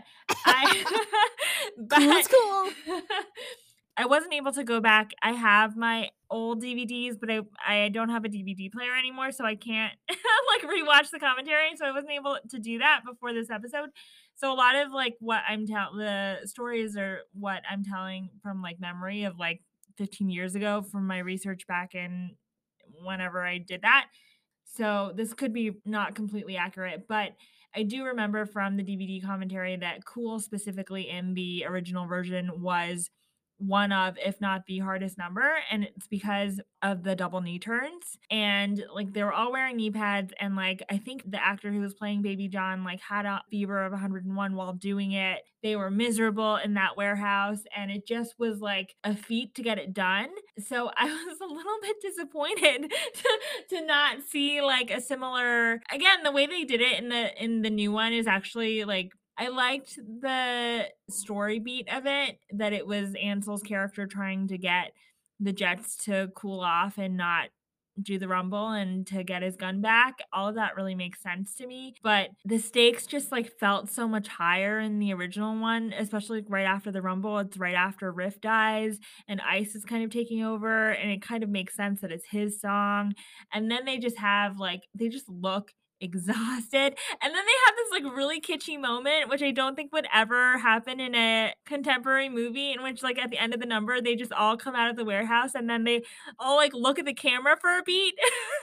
I, Cool is cool. but I wasn't able to go back. I have my old D V Ds, but I I don't have a D V D player anymore, so I can't like rewatch the commentary. So I wasn't able to do that before this episode. So a lot of like what I'm telling, the stories are what I'm telling from like memory of like fifteen years ago from my research back in whenever I did that. So this could be not completely accurate, but I do remember from the D V D commentary that Cool specifically in the original version was one of, if not the hardest number, and it's because of the double knee turns. And like they were all wearing knee pads, and like I think the actor who was playing Baby John like had a fever of one hundred one while doing it. They were miserable in that warehouse, and it just was like a feat to get it done. So I was a little bit disappointed to, to not see like a similar, again, the way they did it in the in the new one is actually like I liked the story beat of it, that it was Ansel's character trying to get the Jets to cool off and not do the rumble and to get his gun back. All of that really makes sense to me, but the stakes just like felt so much higher in the original one, especially right after the rumble. It's right after Riff dies and Ice is kind of taking over, and it kind of makes sense that it's his song. And then they just have like they just look exhausted, and then they have this like really kitschy moment which I don't think would ever happen in a contemporary movie, in which like at the end of the number they just all come out of the warehouse and then they all like look at the camera for a beat.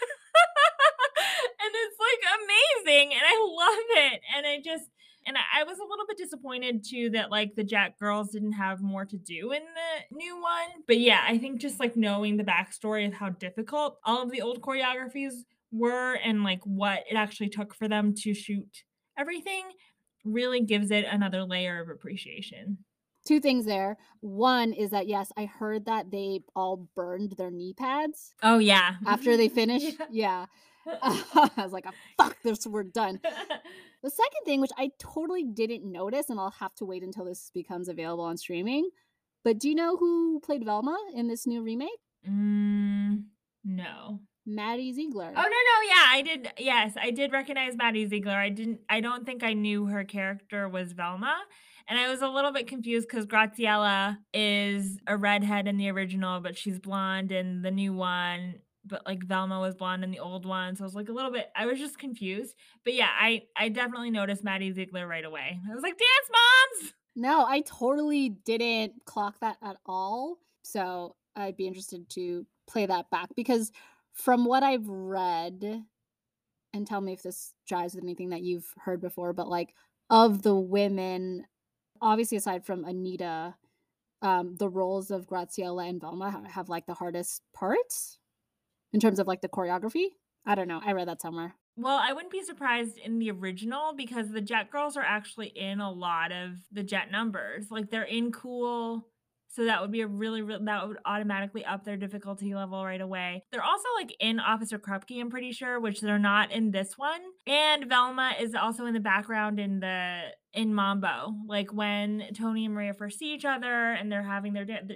And it's like amazing and I love it, and I just and I, I was a little bit disappointed too that like the Jack girls didn't have more to do in the new one. But yeah, I think just like knowing the backstory of how difficult all of the old choreographies were and like what it actually took for them to shoot everything really gives it another layer of appreciation. Two things there. One is that yes, I heard that they all burned their knee pads Oh yeah. after they finished. Yeah. Yeah. I was like, "Oh, fuck this, we're done." The second thing, which I totally didn't notice, and I'll have to wait until this becomes available on streaming, but do you know who played Velma in this new remake? mm, no. Maddie Ziegler. Oh no, no, yeah, I did. Yes, I did recognize Maddie Ziegler. I didn't. I don't think I knew her character was Velma, and I was a little bit confused because Graziella is a redhead in the original, but she's blonde in the new one. But like Velma was blonde in the old one, so I was like a little bit. I was just confused. But yeah, I I definitely noticed Maddie Ziegler right away. I was like, dance moms. No, I totally didn't clock that at all. So I'd be interested to play that back because from what I've read, and tell me if this jives with anything that you've heard before, but like of the women Obviously, aside from Anita, um, the roles of Graciela and Velma ha- have like the hardest parts in terms of like the choreography. I don't know. I read that somewhere. Well, I wouldn't be surprised in the original because the Jet Girls are actually in a lot of the Jet numbers. Like they're in Cool, so that would be a really, real that would automatically up their difficulty level right away. They're also like in Officer Krupke, I'm pretty sure, which they're not in this one. And Velma is also in the background in the in Mambo, like when Tony and Maria first see each other and they're having their da-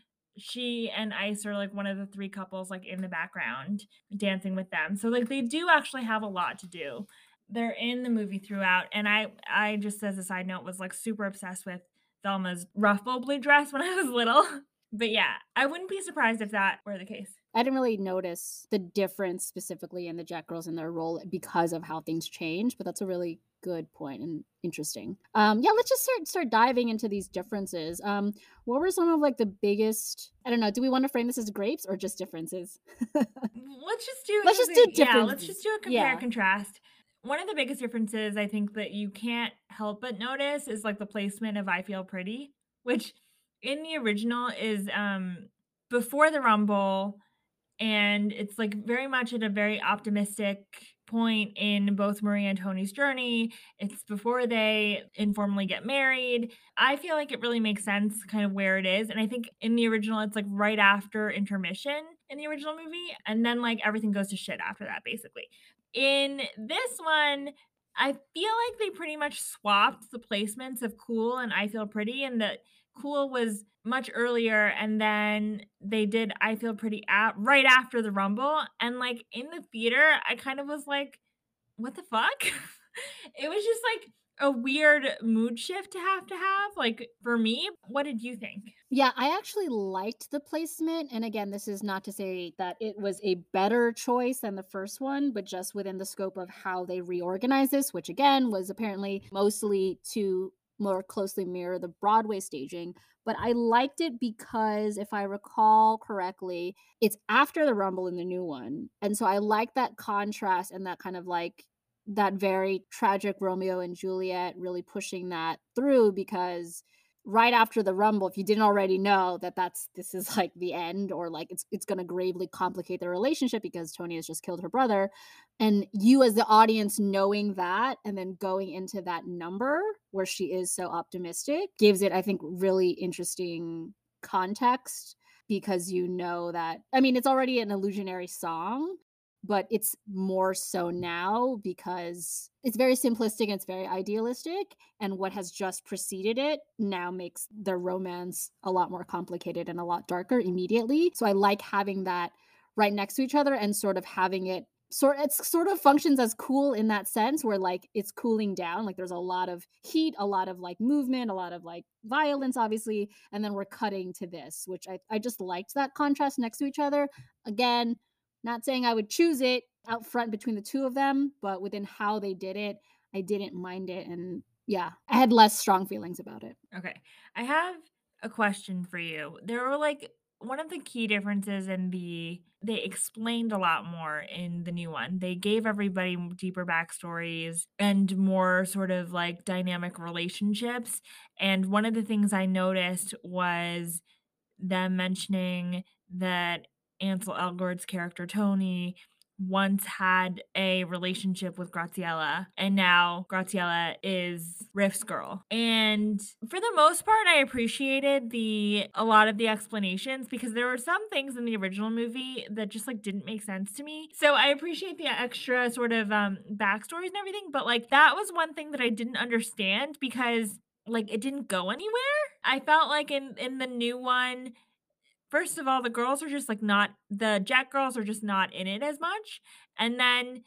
she and Ice are like one of the three couples like in the background dancing with them. So like they do actually have a lot to do. They're in the movie throughout and I I just as a side note was like super obsessed with Velma's ruffle blue dress when I was little. But yeah, I wouldn't be surprised if that were the case. I didn't really notice the difference specifically in the Jet Girls and their role because of how things change, but that's a really good point and interesting. Um, yeah, let's just start start diving into these differences. Um, what were some of like the biggest? I don't know. Do we want to frame this as grapes or just differences? Let's just do Let's just do something yeah, let's just differences. do a compare Yeah. contrast. One of the biggest differences I think that you can't help but notice is like the placement of I Feel Pretty, which in the original is um before the Rumble and it's like very much at a very optimistic point in both Marie and Tony's journey. It's before they informally get married. I feel like it really makes sense kind of where it is. And I think in the original, it's like right after intermission in the original movie. And then like everything goes to shit after that, basically. In this one, I feel like they pretty much swapped the placements of Cool and I Feel Pretty, and that Cool was much earlier, and then they did I Feel Pretty at right after the Rumble, and, like, in the theater, I kind of was like, "What the fuck?" It was just, like, a weird mood shift to have to have, like, for me. What did you think? Yeah, I actually liked the placement. And again, this is not to say that it was a better choice than the first one, but just within the scope of how they reorganized this, which again was apparently mostly to more closely mirror the Broadway staging. But I liked it because, if I recall correctly, it's after the Rumble in the new one. And so I like that contrast and that kind of like that very tragic Romeo and Juliet really pushing that through because right after the Rumble, if you didn't already know that that's this is like the end or like it's it's going to gravely complicate their relationship because Tony has just killed her brother, and you as the audience knowing that and then going into that number where she is so optimistic gives it, I think, really interesting context because you know that, I mean, it's already an illusionary song, but it's more so now because it's very simplistic and it's very idealistic, and what has just preceded it now makes their romance a lot more complicated and a lot darker immediately. So I like having that right next to each other and sort of having it sort it's sort of functions as cool in that sense where like it's cooling down, like there's a lot of heat, a lot of like movement, a lot of like violence obviously, and then we're cutting to this, which i, I just liked that contrast next to each other. Again, not saying I would choose it out front between the two of them, but within how they did it, I didn't mind it. And yeah, I had less strong feelings about it. Okay. I have a question for you. There were like one of the key differences in the they explained a lot more in the new one. They gave everybody m- deeper backstories and more sort of like dynamic relationships. And one of the things I noticed was them mentioning that Ansel Elgort's character Tony once had a relationship with Graziella, and now Graziella is Riff's girl. And for the most part, I appreciated the a lot of the explanations because there were some things in the original movie that just like didn't make sense to me. So I appreciate the extra sort of um backstories and everything, but like that was one thing that I didn't understand because like it didn't go anywhere. I felt like in in the new one, first of all, the girls are just like not the Jack girls are just not in it as much. And then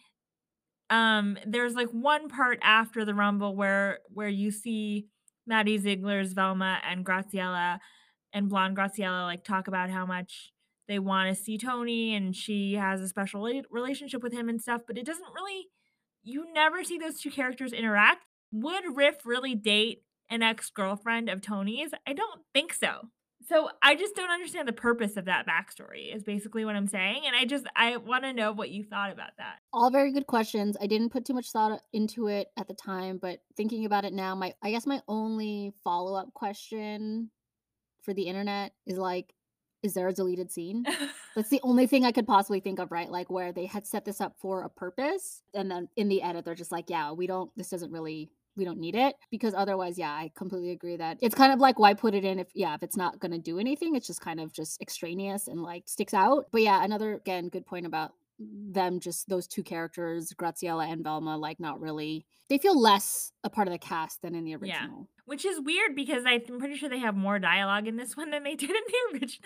um there's like one part after the Rumble where where you see Maddie Ziegler's Velma and Graciela and blonde Graciela like talk about how much they want to see Tony and she has a special rela- relationship with him and stuff, but it doesn't really you never see those two characters interact. Would Riff really date an ex-girlfriend of Tony's? I don't think so. So I just don't understand the purpose of that backstory is basically what I'm saying, and I just I wanna know what you thought about that. All very good questions. I didn't put too much thought into it at the time, but thinking about it now, my I guess my only follow-up question for the internet is like, is there a deleted scene? That's the only thing I could possibly think of, right? Like where they had set this up for a purpose and then in the edit they're just like, yeah, we don't this doesn't really we don't need it because otherwise, yeah, I completely agree that it's kind of like why put it in if yeah, if it's not going to do anything, it's just kind of just extraneous and like sticks out. But yeah, another again good point about them just those two characters, Graziella and Velma, like not really they feel less a part of the cast than in the Yeah. original. Which is weird because I I'm pretty sure they have more dialogue in this one than they did in the original.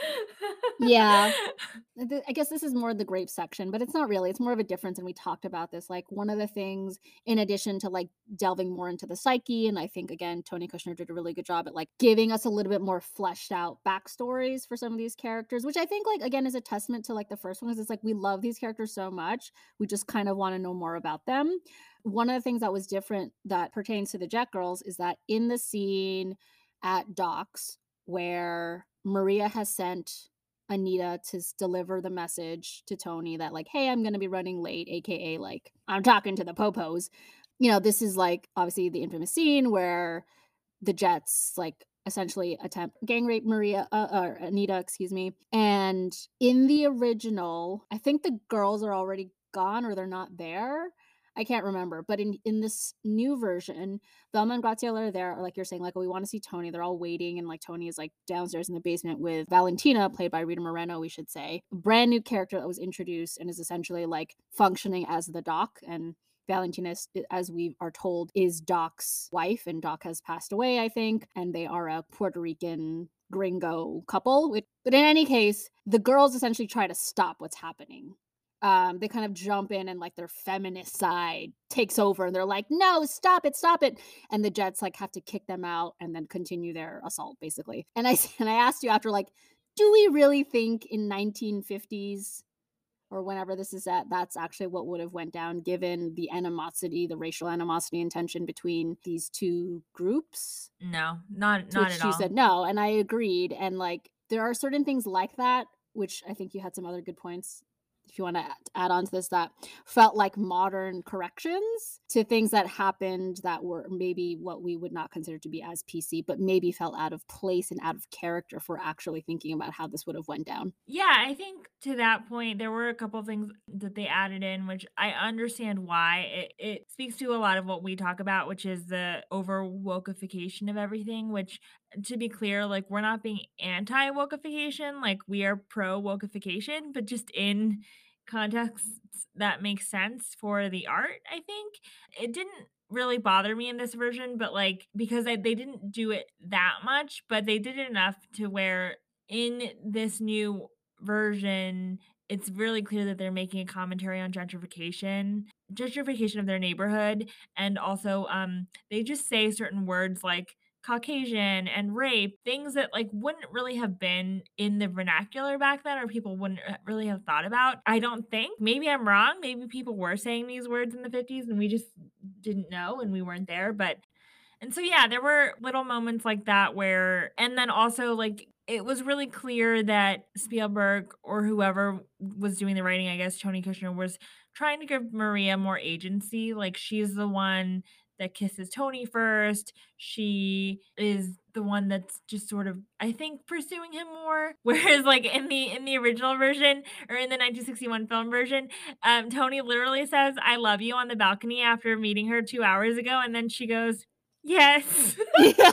Yeah. Uh, the I guess this is more the grape section, but it's not really. It's more of a difference, and we talked about this. Like one of the things, in addition to like delving more into the psyche, and I think again, Tony Kushner did a really good job at like giving us a little bit more fleshed out backstories for some of these characters, which I think like again is a testament to like the first one, because it's like we love these characters so much, we just kind of want to know more about them. One of the things that was different that pertains to the Jet Girls is that in the scene at Docks where Maria has sent Anita to s- deliver the message to Tony that like, hey, I'm gonna be running late, aka like I'm talking to the popos. You know, this is like obviously the infamous scene where the Jets like essentially attempt gang rape Maria uh, or Anita, excuse me. And in the original, I think the girls are already gone or they're not there. I can't remember, but in in this new version, Velma and Graziella are there, or like you're saying, like, oh, we want to see Tony. They're all waiting, and like Tony is like downstairs in the basement with Valentina, played by Rita Moreno, we should say. A brand new character that was introduced and is essentially like functioning as the doc. And Valentina, is- as we are told, is Doc's wife, and Doc has passed away, I think, and they are a Puerto Rican gringo couple. Which, but in any case, the girls essentially try to stop what's happening. Um, they kind of jump in and like their feminist side takes over and they're like, no, stop it, stop it. And the Jets like have to kick them out and then continue their assault basically. And I s- and I asked you after like, do we really think in nineteen fifties or whenever this is at, that's actually what would have went down given the animosity, the racial animosity and tension between these two groups? No, not To not which at you all. said no, and I agreed. And like there are certain things like that, which I think you had some other good points. If you want to add on to this, that felt like modern corrections to things that happened that were maybe what we would not consider to be as P C, but maybe felt out of place and out of character for actually thinking about how this would have went down. Yeah, I think to that point, there were a couple of things that they added in, which I understand why. It, it speaks to a lot of what we talk about, which is the over wokeification of everything, which, to be clear, like, we're not being anti wokeification, like, we are pro wokeification, but just in contexts that make sense for the art, I think. It didn't really bother me in this version, but like, because I, they didn't do it that much, but they did it enough to where in this new version, it's really clear that they're making a commentary on gentrification, gentrification of their neighborhood, and also um they just say certain words like Caucasian and rape, things that like wouldn't really have been in the vernacular back then or people wouldn't uh, really have thought about. I don't think. Maybe I'm wrong. Maybe people were saying these words in the fifties and we just didn't know and we weren't there, but and so, yeah, there were little moments like that where and then also, like, it was really clear that Spielberg or whoever was doing the writing, I guess Tony Kushner, was trying to give Maria more agency. Like, she's the one that kisses Tony first. She is the one that's just sort of, I think, pursuing him more. Whereas, like, in the in the original version or in the nineteen sixty-one film version, um, Tony literally says, "I love you" on the balcony after meeting her two hours ago, and then she goes, "Yes." Yeah.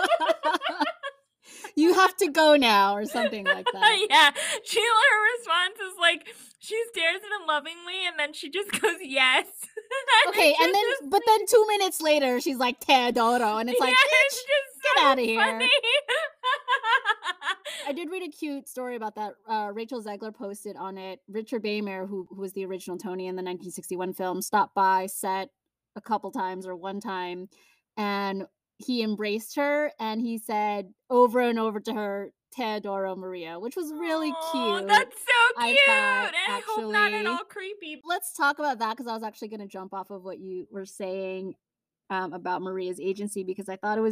You have to go now or something like that. Yeah, she her response is like, she stares at him lovingly, and then she just goes, "Yes." And Okay, it's and just then but then two minutes later, she's like, "Teodoro," and it's yeah, like, it's "Bitch, just get out so of here." funny. I did read a cute story about that. Uh, Rachel Zegler posted on it. Richard Baymer, who who was the original Tony in the nineteen sixty-one film, stopped by set a couple times or one time, and he embraced her and he said over and over to her, "Teodoro Maria," which was really Oh, cute. that's so I thought cute, and I hope not at actually. all creepy. Let's talk about that because I was actually going to jump off of what you were saying um, about Maria's agency because I thought it was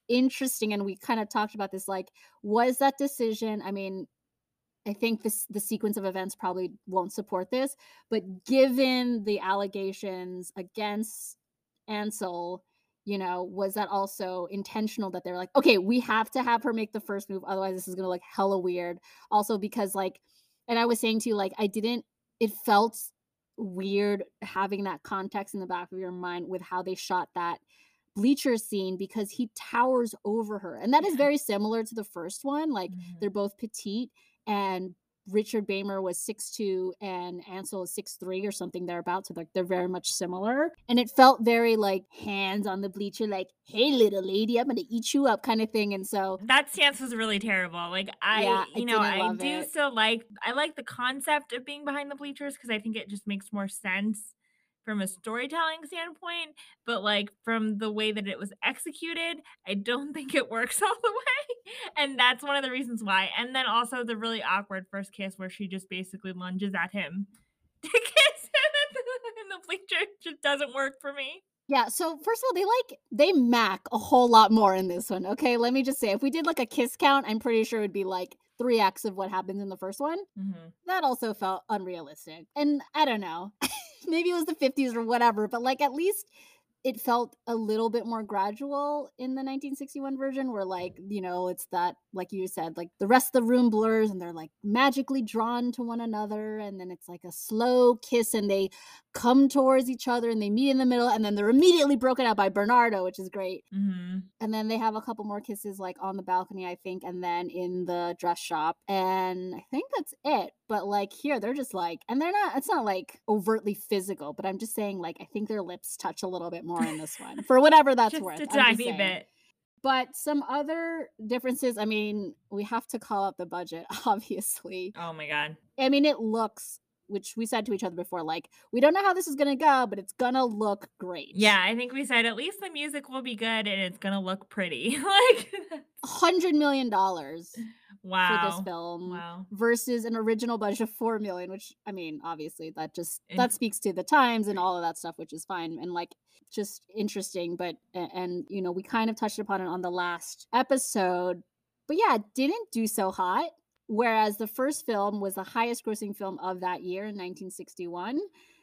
interesting, and we kind of talked about this, like, was that decision, I mean, I think this the sequence of events probably won't support this, but given the allegations against Ansel, you know, was that also intentional that they're like, "Okay, we have to have her make the first move, otherwise this is gonna look hella weird." Also because, like, and I was saying to you, like, I didn't it felt weird having that context in the back of your mind with how they shot that bleacher scene because he towers over her, and that is Yeah. very similar to the first one, like, Mhm. they're both petite, and Richard Beymer was six two and Ansel is six three or something thereabouts, so, like, they're very much similar, and it felt very, like, hands on the bleacher, like, "Hey, little lady, I'm gonna eat you up," kinda thing, and so That stance was really terrible. Like, I yeah, I you know, didn't I love do it. still like I like the concept of being behind the bleachers because I think it just makes more sense from a storytelling standpoint, but, like, from the way that it was executed, I don't think it works all the way, and that's one of the reasons why, and then also the really awkward first kiss where she just basically lunges at him to kiss him in the bleacher just doesn't work for me. Yeah, so first of all, they like they mac a whole lot more in this one, okay? Let me just say, if we did like a kiss count, I'm pretty sure it would be like three x of what happens in the first one. Mhm. That also felt unrealistic. And I don't know. Maybe it was the fifties or whatever, but like at least it felt a little bit more gradual in the nineteen sixty-one version where like, you know, it's that like you said, like the rest of the room blurs and they're like magically drawn to one another and then it's like a slow kiss and they come towards each other and they meet in the middle and then they're immediately broken up by Bernardo, which is great. Mhm. And then they have a couple more kisses, like, on the balcony, I think, and then in the dress shop, and I think that's it, but, like, here, they're just, like and they're not it's not, like, overtly physical, but I'm just saying, like, I think their lips touch a little bit more in this one, for whatever that's Just worth, a I'm just tiny saying. bit. But some other differences, I mean, we have to call out the budget, obviously. Oh my god. I mean, it looks which we said to each other before, like, "We don't know how this is gonna go, but it's gonna look great." Yeah, I think we said at least the music will be good and it's gonna look pretty. Like, one hundred million dollars for this wow. film Wow. versus an original budget of four million, which I mean, obviously that just that And speaks to the times and all of that stuff, which is fine and like just interesting. But a- and you know, we kind of touched upon it on the last episode, but yeah, it didn't do so hot. Whereas the first film was the highest grossing film of that year in nineteen sixty-one.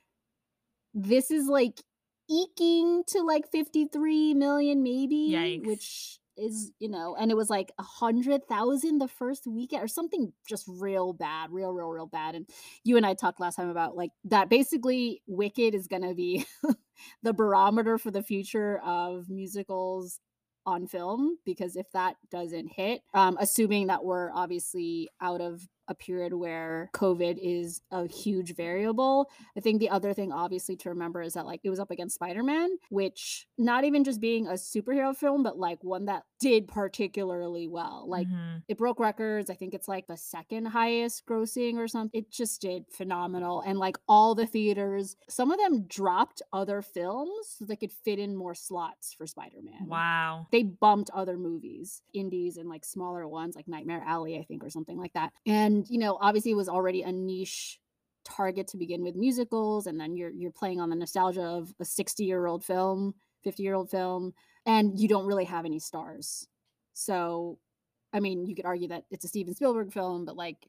This is like eking to like fifty-three million maybe, yikes. which is, you know, and it was like a hundred thousand the first weekend or something just real bad, real, real, real bad. And you and I talked last time about like that basically Wicked is gonna be the barometer for the future of musicals on film because if that doesn't hit, um, assuming that we're obviously out of a period where COVID is a huge variable, I think the other thing obviously to remember is that like it was up against Spider-Man, which not even just being a superhero film, but like one that did particularly well. Like Mhm. it broke records. I think it's like the second highest grossing or something. It just did phenomenal. And like all the theaters, some of them dropped other films so they could fit in more slots for Spider-Man. Wow. They bumped other movies, indies and like smaller ones like Nightmare Alley, I think, or something like that. And, you know, obviously it was already a niche target to begin with musicals, and then you're you're playing on the nostalgia of a sixty-year-old film, fifty-year-old film, and you don't really have any stars. So, I mean, you could argue that it's a Steven Spielberg film, but like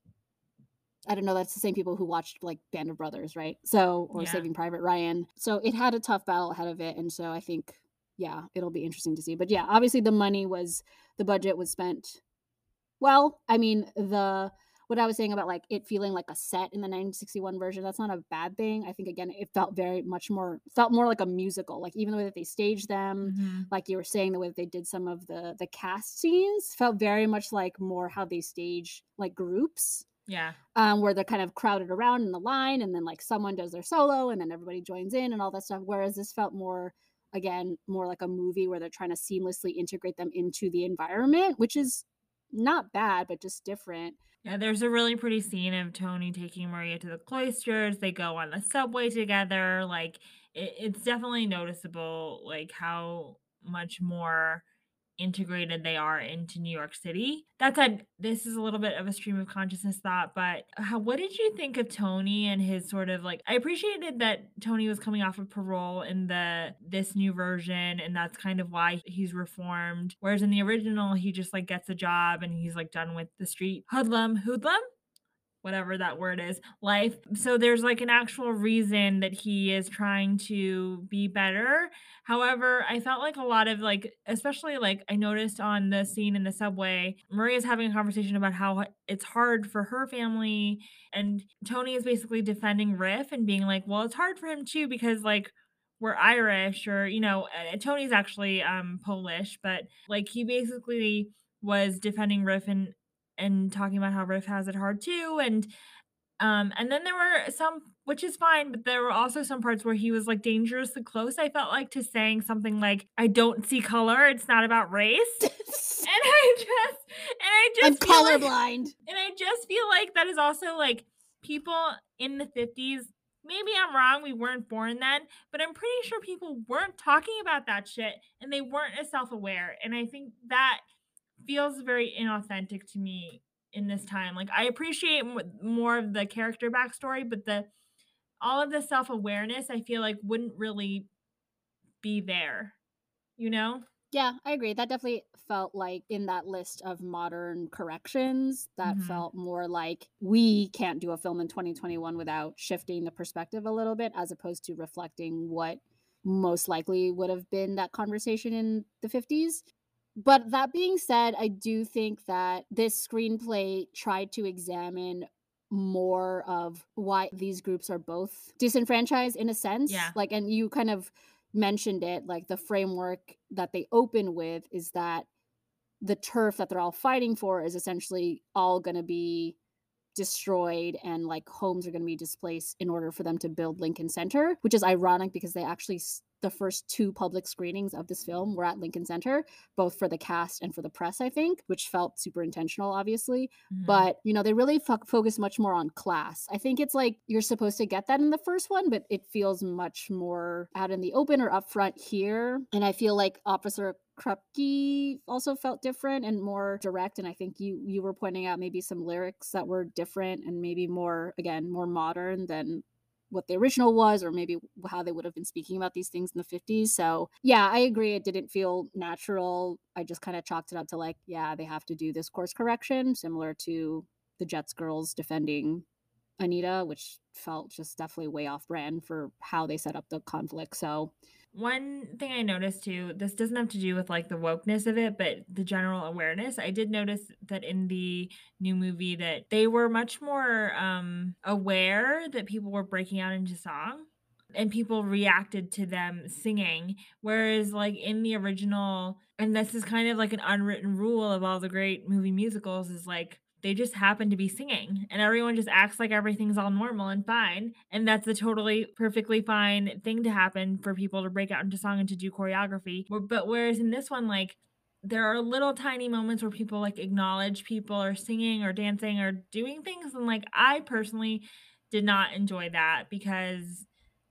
I don't know, that's the same people who watched like Band of Brothers, right? So, or Yeah. Saving Private Ryan. So it had a tough battle ahead of it. And so I think, yeah, it'll be interesting to see. But yeah, obviously the money was, the budget was spent well. I mean, the, what I was saying about like it feeling like a set in the nineteen sixty-one version, that's not a bad thing. I think again, it felt very much more, felt more like a musical. Like even the way that they staged them, Mhm. like you were saying, the way that they did some of the the cast scenes felt very much like more how they stage like groups Yeah. um, where they're kind of crowded around in the line, and then like someone does their solo, and then everybody joins in and all that stuff. Whereas this felt more, again, more like a movie where they're trying to seamlessly integrate them into the environment, which is not bad, but just different. Yeah, there's a really pretty scene of Tony taking Maria to the cloisters. They go on the subway together. Like it, it's definitely noticeable, like how much more integrated they are into New York City. That said, this is a little bit of a stream of consciousness thought, but how what did you think of Tony and his sort of like I appreciated that Tony was coming off of parole in the this new version, and that's kind of why he's reformed. Whereas in the original, he just like gets a job and he's like done with the street hoodlum, hoodlum, whatever that word is, life. So there's like an actual reason that he is trying to be better. However, I felt like a lot of like, especially like I noticed on the scene in the subway, Maria's having a conversation about how it's hard for her family. And Tony is basically defending Riff and being like, well, it's hard for him too, because like, we're Irish, or you know, uh, Tony's actually um Polish, but like he basically was defending Riff and and talking about how Riff has it hard too. And um and then there were some, which is fine, but there were also some parts where he was like dangerously close, I felt like, to saying something like, I don't see color, it's not about race. And I just and I just I'm feel like, colorblind. and I just feel like that is also like people in the fifties. Maybe I'm wrong, we weren't born then, but I'm pretty sure people weren't talking about that shit and they weren't as self-aware. And I think that feels very inauthentic to me in this time. Like I appreciate m- more of the character backstory, but the all of the self-awareness I feel like wouldn't really be there, you know? Yeah, I agree. That definitely felt like in that list of modern corrections, that Mhm. felt more like we can't do a film in twenty twenty-one without shifting the perspective a little bit, as opposed to reflecting what most likely would have been that conversation in the fifties. But that being said, I do think that this screenplay tried to examine more of why these groups are both disenfranchised in a sense. Yeah. Like, and you kind of mentioned it, like the framework that they open with is that the turf that they're all fighting for is essentially all going to be destroyed, and like homes are going to be displaced in order for them to build Lincoln Center, which is ironic because they actually s- the first two public screenings of this film were at Lincoln Center, both for the cast and for the press, I think, which felt super intentional, obviously. Mhm. But, you know, they really fo- focus much more on class. I think it's like you're supposed to get that in the first one, but it feels much more out in the open or upfront here. And I feel like Officer Krupke also felt different and more direct, and I think you you were pointing out maybe some lyrics that were different and maybe more, again, more modern than what the original was, or maybe how they would have been speaking about these things in the fifties. So yeah, I agree, it didn't feel natural. I just kind of chalked it up to like, yeah, they have to do this course correction similar to the Jets girls defending Anita, which felt just definitely way off brand for how they set up the conflict. So One thing I noticed too, this doesn't have to do with like the wokeness of it, but the general awareness. I did notice that in the new movie that they were much more um aware that people were breaking out into song and people reacted to them singing, whereas like in the original, and this is kind of like an unwritten rule of all the great movie musicals, is like they just happen to be singing and everyone just acts like everything's all normal and fine, and that's a totally perfectly fine thing to happen for people to break out into song and to do choreography. Wh- but whereas in this one, like there are little tiny moments where people like acknowledge people are singing or dancing or doing things, and like I personally did not enjoy that, because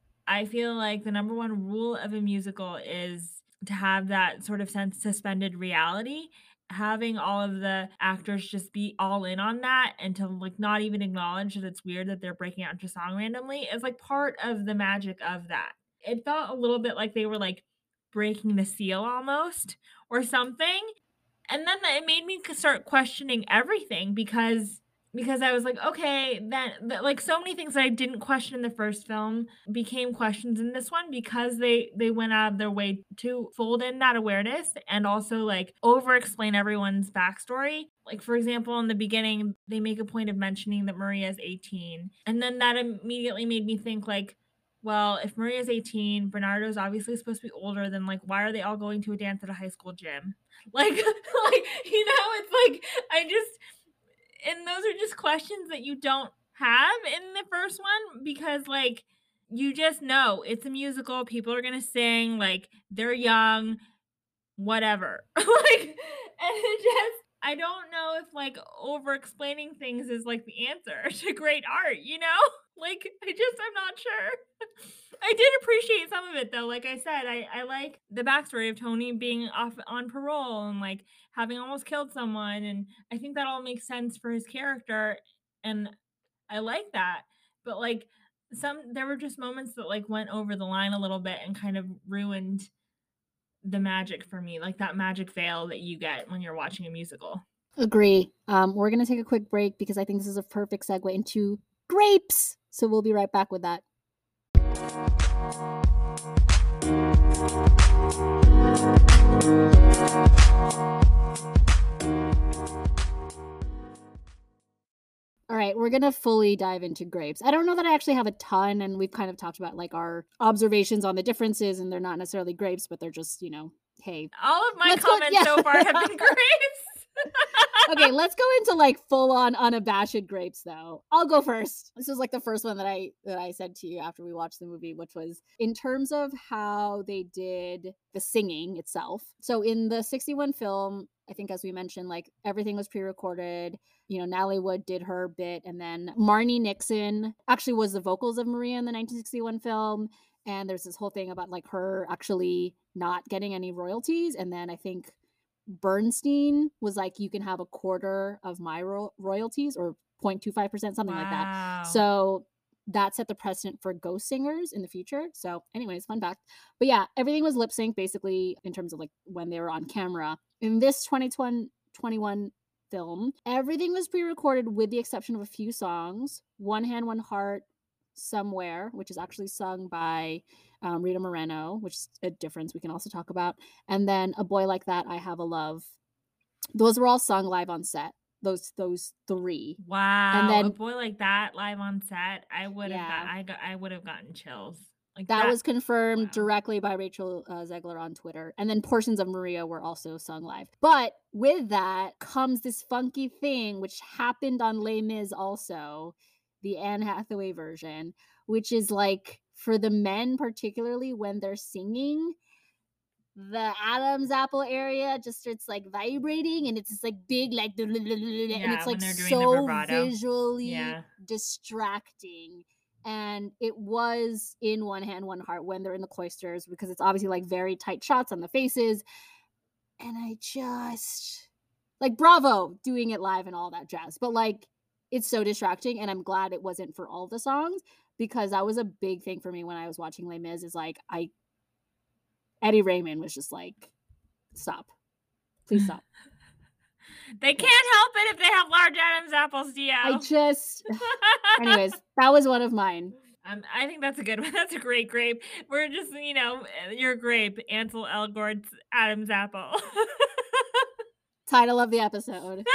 I feel like the number one rule of a musical is to have that sort of sense suspended reality. Having all of the actors just be all in on that and to like not even acknowledge that it's weird that they're breaking out into song randomly is like part of the magic of that. It felt a little bit like they were like breaking the seal almost or something. And then it made me c start questioning everything, because because I was like, "Okay, then" that like, so many things that I didn't question in the first film became questions in this one, because they they went out of their way to fold in that awareness and also, like, over-explain everyone's backstory. Like, for example, in the beginning, they make a point of mentioning that Maria is eighteen, and then that immediately made me think, like, well, if Maria's eighteen, Bernardo's obviously supposed to be older, then, like, why are they all going to a dance at a high school gym? Like like, you know, it's like, I just and those are just questions that you don't have in the first one, because, like, you just know it's a musical, people are gonna sing, like, they're young, whatever. Like, and it just I don't know if like over explaining things is like the answer to great art, you know? Like I just I'm not sure. I did appreciate some of it though. Like I said, I, I like the backstory of Tony being off on parole and like having almost killed someone. And I think that all makes sense for his character. And I like that. But like some there were just moments that like went over the line a little bit and kind of ruined the magic for me, like that magic veil that you get when you're watching a musical. Agree. Um, we're gonna take a quick break because I think this is a perfect segue into grapes. So we'll be right back with that. All right, we're gonna fully dive into grapes. I don't know that I actually have a ton, and we've kind of talked about like our observations on the differences, and they're not necessarily grapes, but they're just, you know, hey. All of my Let's go- comments yeah. so far have been grapes. Okay, let's go into like full on unabashed grapes though. I'll go first. This was like the first one that I that I said to you after we watched the movie, which was in terms of how they did the singing itself. So in the sixty-one film, I think as we mentioned, like everything was pre-recorded. You know, Natalie Wood did her bit, and then Marni Nixon actually was the vocals of Maria in the nineteen sixty-one film. And there's this whole thing about like her actually not getting any royalties. And then I think Bernstein was like, you can have a quarter of my ro- royalties or zero point two five percent, something Wow. like that. So that set the precedent for ghost singers in the future. So anyways, fun fact. But yeah, everything was lip sync basically in terms of like when they were on camera. In this twenty twenty-one film, everything was pre-recorded with the exception of a few songs. One Hand, One Heart, Somewhere, which is actually sung by um, Rita Moreno, which is a difference we can also talk about. And then A Boy Like That, I Have a Love. Those were all sung live on set. Those those three. Wow. And then A Boy Like That live on set, I would have Yeah. got I got I would have gotten chills. Like that, was confirmed wow. directly by Rachel uh, Zegler on Twitter. And then portions of Maria were also sung live. But with that comes this funky thing, which happened on Les Mis also, the Anne Hathaway version, which is like for the men, particularly when they're singing, the Adam's apple area just starts like vibrating, and it's this like big like Yeah, and it's like when they're doing the so vibrato. visually Yeah. distracting. And it was in One Hand, One Heart when they're in the cloisters, because it's obviously like very tight shots on the faces. And I just like bravo doing it live and all that jazz. But like it's so distracting, and I'm glad it wasn't for all the songs, because that was a big thing for me when I was watching Les Mis. Is like I Eddie Raymond was just like, stop. Please stop. They can't help it if they have large Adam's apples, Dio. I just anyways, that was one of mine. Um, I think that's a good one. That's a great grape. We're just, you know, your grape, Ansel Elgort's Adam's apple. Title of the episode.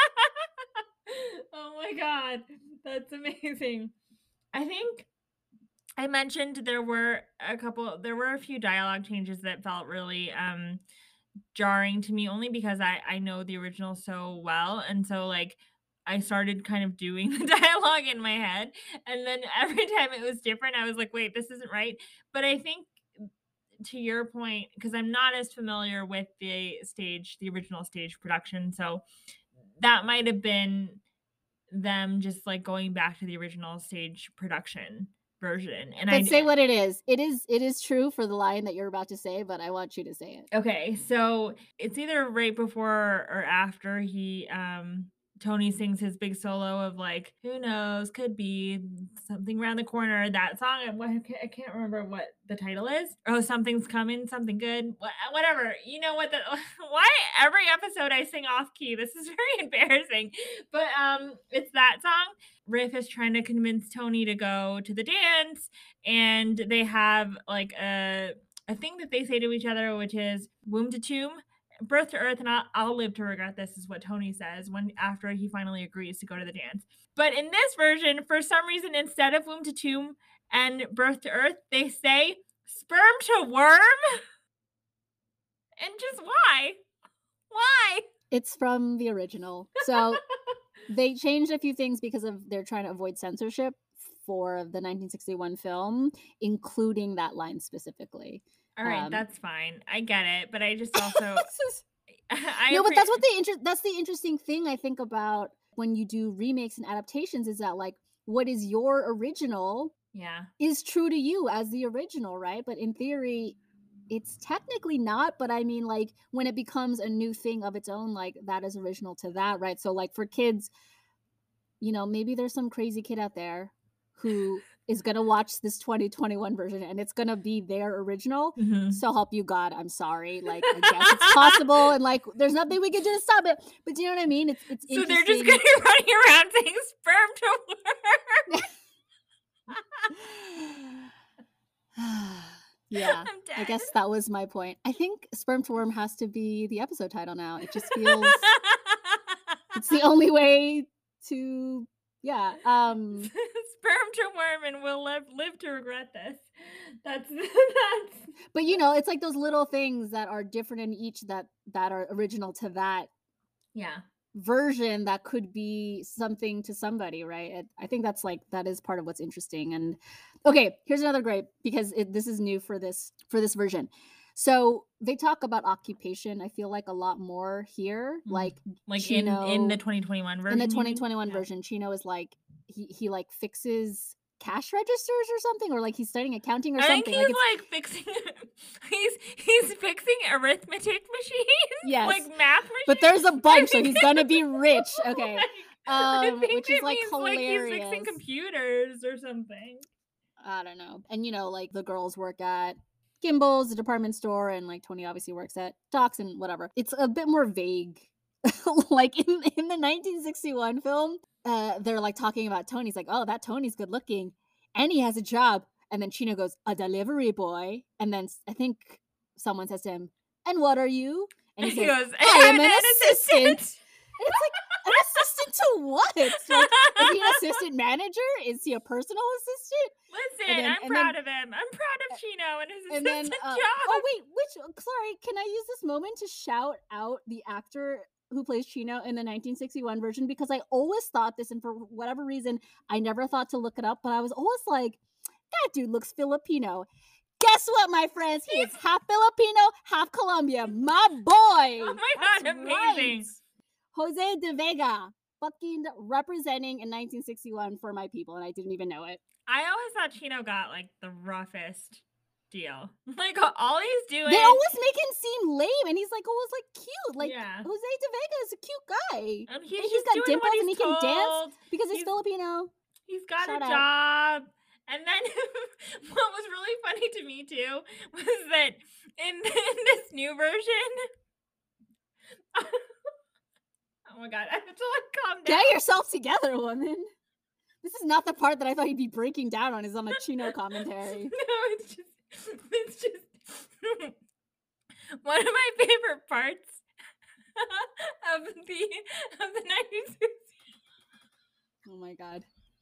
Oh my god, that's amazing. I think I mentioned there were a couple, there were a few dialogue changes that felt really um jarring to me, only because I I know the original so well, and so like I started kind of doing the dialogue in my head, and then every time it was different, I was like, wait, this isn't right. But I think to your point, because I'm not as familiar with the stage, the original stage production, so that might have been them just like going back to the original stage production version. And I But say what it is. It is it is true for the line that you're about to say, but I want you to say it. Okay, so it's either right before or after he um Tony sings his big solo of like, who knows, could be something around the corner. That song, I, what- I can't remember what the title is. Oh, something's coming, something good, wha- whatever. You know what? The why every episode I sing off key. This is very embarrassing, but um, it's that song. Riff is trying to convince Tony to go to the dance, and they have like a a thing that they say to each other, which is womb to tomb, birth to earth, and I'll, I'll live to regret this, is what Tony says when after he finally agrees to go to the dance. But in this version, for some reason, instead of womb to tomb and birth to earth, they say sperm to worm. And just why? Why? It's from the original. So they changed a few things because of they're trying to avoid censorship for the nineteen sixty-one film, including that line specifically. All right, Um, that's fine. I get it, but I just also This is- I No, but appre that's what the inter- that's the interesting thing I think about when you do remakes and adaptations is that like what is your original Yeah. is true to you as the original, right? But in theory, it's technically not. But I mean, like when it becomes a new thing of its own, like that is original to that, right? So, like for kids, you know, maybe there's some crazy kid out there who is gonna watch this twenty twenty-one version and it's gonna be their original. Mhm. So help you God, I'm sorry. Like I guess it's possible, and like there's nothing we can do to stop it. But do you know what I mean? It's it's So they're just interesting. gonna be running around saying sperm to worm. Yeah, I'm I dead. guess that was my point. I think sperm to worm has to be the episode title now. It just feels it's the only way to yeah. Um Sperm to worm, and we'll live live to regret this. That's that's but you know, it's like those little things that are different in each that that are original to that yeah. version that could be something to somebody, right? It, I think that's like that is part of what's interesting. And okay, here's another great because it, this is new for this for this version. So they talk about occupation. I feel like a lot more here, Mm. like Like in in the Chino twenty twenty-one version. in the you twenty mean? twenty-one Yeah. version. Chino is like he he like fixes cash registers or something, or like he's studying accounting or I think something. he's Like it's like fixing. he's he's fixing arithmetic machines. yes, Like math machines. but there's a I bunch, so think- he's gonna be rich. Okay. Like, I Um, think which it is like means like he's fixing hilarious. computers or something. I don't know. And you know, like the girls work at Gimbals, the department store, and like Tony obviously works at Docs and whatever. It's a bit more vague. Like in in the nineteen sixty-one film, uh, they're like talking about Tony's like, oh, that Tony's good looking, and he has a job. And then Chino goes, a delivery boy. And then s- I think someone says to him, and what are you? And he He says, goes, I am "I'm an an assistant. assistant." And it's like, an assistant to what? Like, is he an assistant manager? Is he a personal assistant? Listen, then- I'm and proud then- of him. I'm proud of Chino and his And assistant then, uh, job. oh wait, which? Sorry, can I use this moment to shout out the actor who plays Chino in the nineteen sixty-one version? Because I always thought this, and for whatever reason, I never thought to look it up. But I was always like, that dude looks Filipino. Guess what, my friends? He is half Filipino, half Colombia. My boy. Oh my God, That's amazing. right. Jose de Vega, fucking representing in nineteen sixty-one for my people, and I didn't even know it. I always thought Chino got like the roughest deal. Like all he's doing. They always make him seem lame, and he's like always like cute. Like Yeah. Jose de Vega is a cute guy And he's, and he's just got doing dimples what he's and he can dance told. because he's, He's- Filipino. He's got Shout a out. job. And then what was really funny to me too was that in, in this new version. Oh my God, I have to like calm down. Get yourself together, woman. This is not the part that I thought he'd be breaking down on. Is on the Chino commentary. No, it's just, it's just one of my favorite parts of the of the nineties. Oh my god.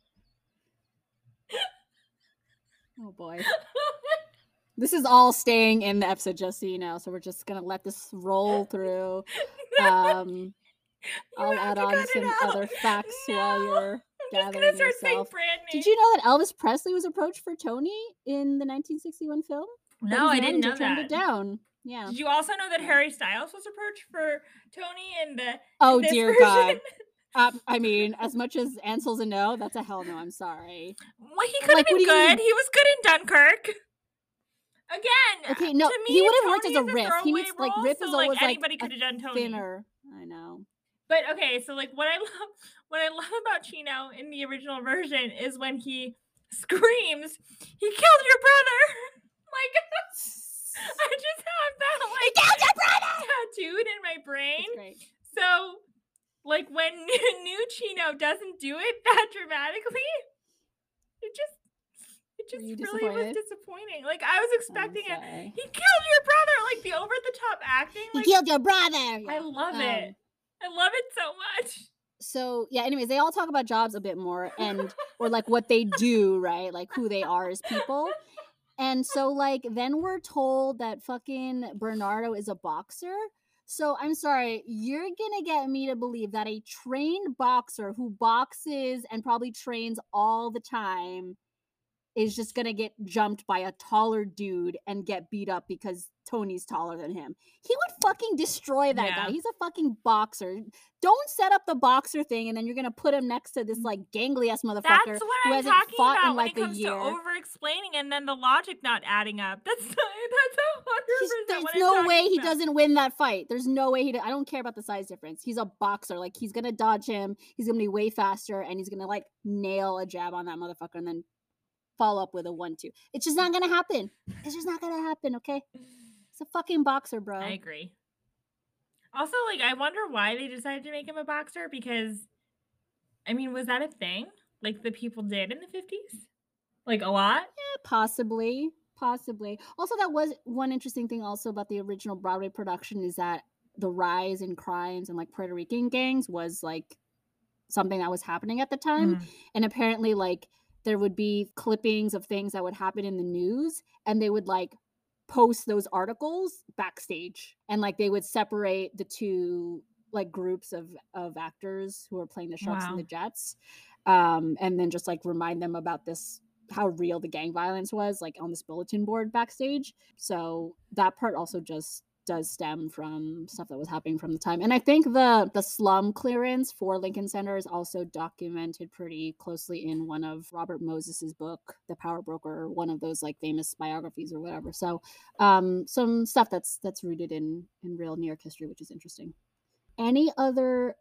Oh boy. This is all staying in the episode, just so you know. So we're just gonna let this roll through. Um, I'll add on some other facts no. while you're I'm just gathering gonna start yourself. saying brand names. Did you know that Elvis Presley was approached for Tony in the nineteen sixty-one film? But No, his I didn't manager know turned that. it down. Yeah. Did you also know that Yeah. Harry Styles was approached for Tony in the Oh in this dear version? God. Um, I mean, as much as Ansel's a no, that's a hell no. I'm sorry. Well, he could Like, have what been do you mean? good. He was good in Dunkirk. Again, Okay, no, to me, he would have worked Tony as a is Riff. He throwaway needs like role, Riff so, is like, always anybody like could have done a Tony. thinner. I know. But okay, so like what I love, what I love about Chino in the original version is when he screams, "He killed your brother!" Like I just have that like killed your brother! tattooed in my brain. It's great. So, like when new Chino doesn't do it that dramatically, it just it Were just you really was disappointed? disappointing. Like I was I'm expecting it. sorry. He killed your brother, like the over the top acting. He Like killed your brother. I Yeah. love Um, it. I love it so much. So yeah, anyways, they all talk about jobs a bit more and or like what they do, right? Like who they are as people. And so like then we're told that fucking Bernardo is a boxer. So I'm sorry, you're gonna get me to believe that a trained boxer who boxes and probably trains all the time is just gonna get jumped by a taller dude and get beat up because Tony's taller than him. He would fucking destroy that Yeah. guy. He's a fucking boxer. Don't set up the boxer thing and then you're gonna put him next to this like gangly ass motherfucker That's what who I'm hasn't talking fought about in when like it a comes to year. over-explaining and then the logic not adding up. That's that's a hundred He's, percent there's what I'm no way talking he about. doesn't win that fight. There's no way he. Do- I don't care about the size difference. He's a boxer. Like he's gonna dodge him. He's gonna be way faster, and he's gonna like nail a jab on that motherfucker, and then follow up with a one-two. It's just not gonna happen. It's just not gonna happen. Okay, it's a fucking boxer, bro. I agree. Also, like, I wonder why they decided to make him a boxer because, I mean, was that a thing? Like the people did in the fifties? Like a lot? Yeah, possibly. Possibly. Also, that was one interesting thing also about the original Broadway production is that the rise in crimes and like Puerto Rican gangs was like something that was happening at the time. Mm. And apparently, like, there would be clippings of things that would happen in the news, and they would like post those articles backstage, and like they would separate the two like groups of of actors who are playing the Sharks Wow. and the Jets, um, and then just like remind them about this how real the gang violence was like on this bulletin board backstage. So that part also just does stem from stuff that was happening from the time. And I think the the slum clearance for Lincoln Center is also documented pretty closely in one of Robert Moses's book, The Power Broker, one of those like famous biographies or whatever. So um some stuff that's that's rooted in in real New York history, which is interesting. Any other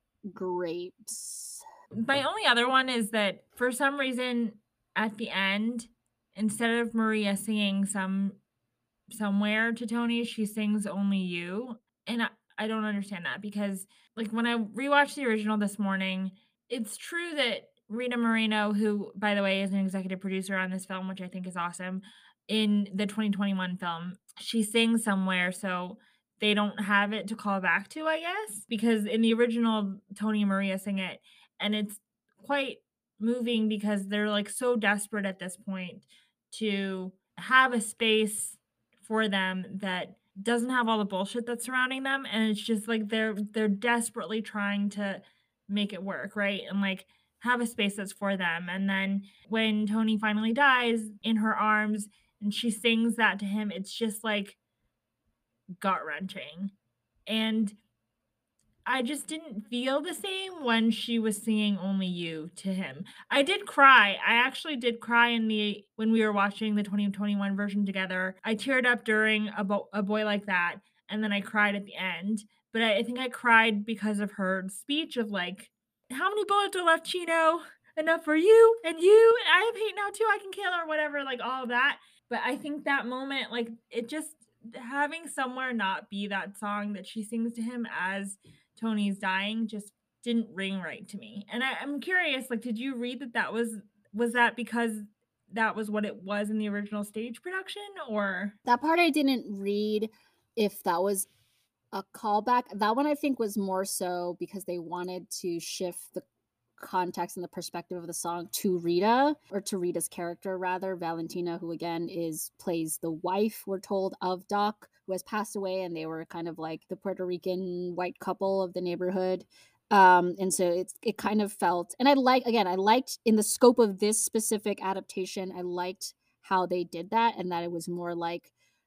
grapes? My only other one is that for some reason at the end, instead of Maria singing some somewhere to Tony, she sings Only You. And I, I don't understand that because like when I rewatched the original this morning, it's true that Rita Moreno, who by the way is an executive producer on this film, which I think is awesome, in the twenty twenty-one film, she sings somewhere, so they don't have it to call back to, I guess, because in the original Tony and Maria sing it, and it's quite moving because they're like so desperate at this point to have a space for them that doesn't have all the bullshit that's surrounding them, and it's just like they're they're desperately trying to make it work, right? And like have a space that's for them. And then when Tony finally dies in her arms and she sings that to him, it's just like gut-wrenching. And I just didn't feel the same when she was singing Only You to him. I did cry. I actually did cry in the when we were watching the twenty twenty-one version together. I teared up during a, Bo- a Boy Like That, and then I cried at the end. But I, I think I cried because of her speech of like, how many bullets are left, Chino? Enough for you and you. And I have hate now too. I can kill or whatever, like all of that. But I think that moment, like it just having Somewhere not be that song that she sings to him as Tony's dying just didn't ring right to me. And I, I'm curious, like, did you read that that was, was that because that was what it was in the original stage production or? That part I didn't read if that was a callback. That one I think was more so because they wanted to shift the context and the perspective of the song to Rita, or to Rita's character rather, Valentina, who again is plays the wife, we're told, of Doc, who has passed away, and they were kind of like the Puerto Rican white couple of the neighborhood. Um, and so it's it kind of felt, and I like again, I liked in the scope of this specific adaptation, I liked how they did that, and that it was more like